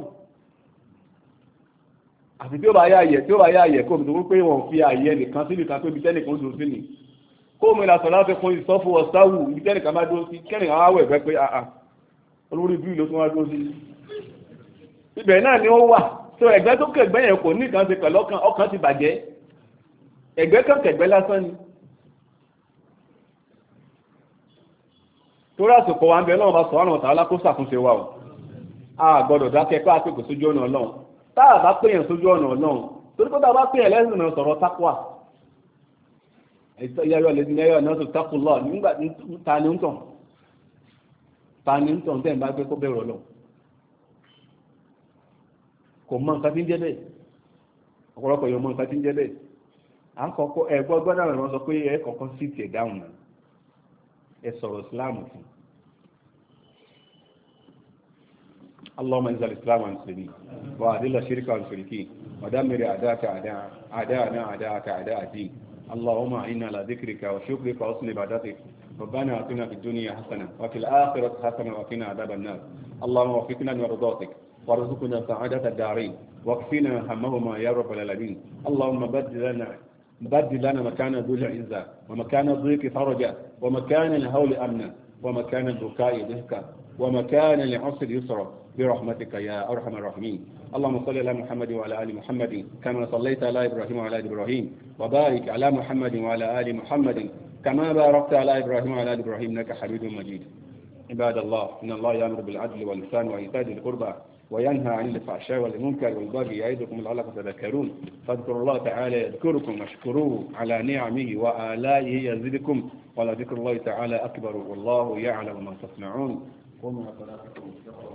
àti tí ó bá yá àyẹ̀ kó mi tó pé wọ́n fi àyẹ̀ nìkan sí nìkan tó ibi tẹ́nìkan dúró sí ni kó mi là sọ láti fún ìsọ́fù ọ̀sáwù ibi tẹ́nìkan bá dúró sí kẹ́nìkan wá wẹ̀ pé àà olórí bí ìlú tó wá dúró sí ibẹ̀ náà ni ó wà tó ẹ̀gbẹ́ tó kẹ̀gbẹ́ yẹn kò ní nǹkan ṣe pẹ̀lú ọkàn ti bàjẹ́ ẹ̀gbẹ́ kan kẹ̀gbẹ́ lásán ni torí àsìkò wa ń bẹ náà bá sọ àwọn ọ̀tá alákó ṣàtúnṣe wa o a gbọ́dọ̀ dákẹ́ pé àpèkò sójú ọ̀nà Ọlọ́run tá a bá pèèyàn sójú ọ̀nà Ọlọ́run torí pé tá a bá pèèyàn lẹ́sìn náà sọ̀rọ̀ tákùà ìyáyọ lẹ́sìn ẹ̀yọ náà tó tákù lọ nígbà ta ni ń tàn tẹ́ ẹ̀ bá gbé kó bẹ̀rù Ọlọ́run kò mọ nǹkan tí ń jẹ́ bẹ́ẹ̀ ọ̀pọ̀lọpọ̀ yóò mọ nǹkan tí ń jẹ́ bẹ́ẹ̀ àkọ́kọ́ ẹ̀gbọ́n gbọ́dọ̀ rẹ̀ wọ́n sọ pé ẹ kọ́kọ́ sí tiẹ̀ dáhùn náà ẹ sọ̀rọ̀ Islam fún اللهم انزل الاسلام والمسلمين واذل الشرك والمشركين ودمر اعداءنا اعداءك اعداء الدين اللهم اعنا على ذكرك وشكرك وحسن عبادتك ربنا اتنا في الدنيا حسنه وفي الاخره حسنه وقنا عذاب النار اللهم وفقنا لمرضاتك وارزقنا سعادة الدارين واكفنا همهما يا رب العالمين اللهم بدل لنا مكان ذو العزة ومكان الضيق فرجا ومكان الهول أمنا ومكان البكاء ضحكا ومكان العسر يسرا برحمتك يا أرحم الراحمين. اللهم صل على محمد وعلى آل محمد كما صليت على إبراهيم وعلى آل إبراهيم وبارك على محمد وعلى آل محمد كما باركت على إبراهيم وعلى آل إبراهيم إنك حميد مجيد. عباد الله إن الله يأمر بالعدل والإحسان وإيتاء ذي القربى وينهى عن الفحشاء والمنكر والبغي يعظكم لعلكم تذكرون فاذكروا الله تعالى يذكركم واشكروه على نعمه وآلائه يزدكم ولذكر الله تعالى أكبر والله يعلم ما تصنعون. قوموا صلاتكم.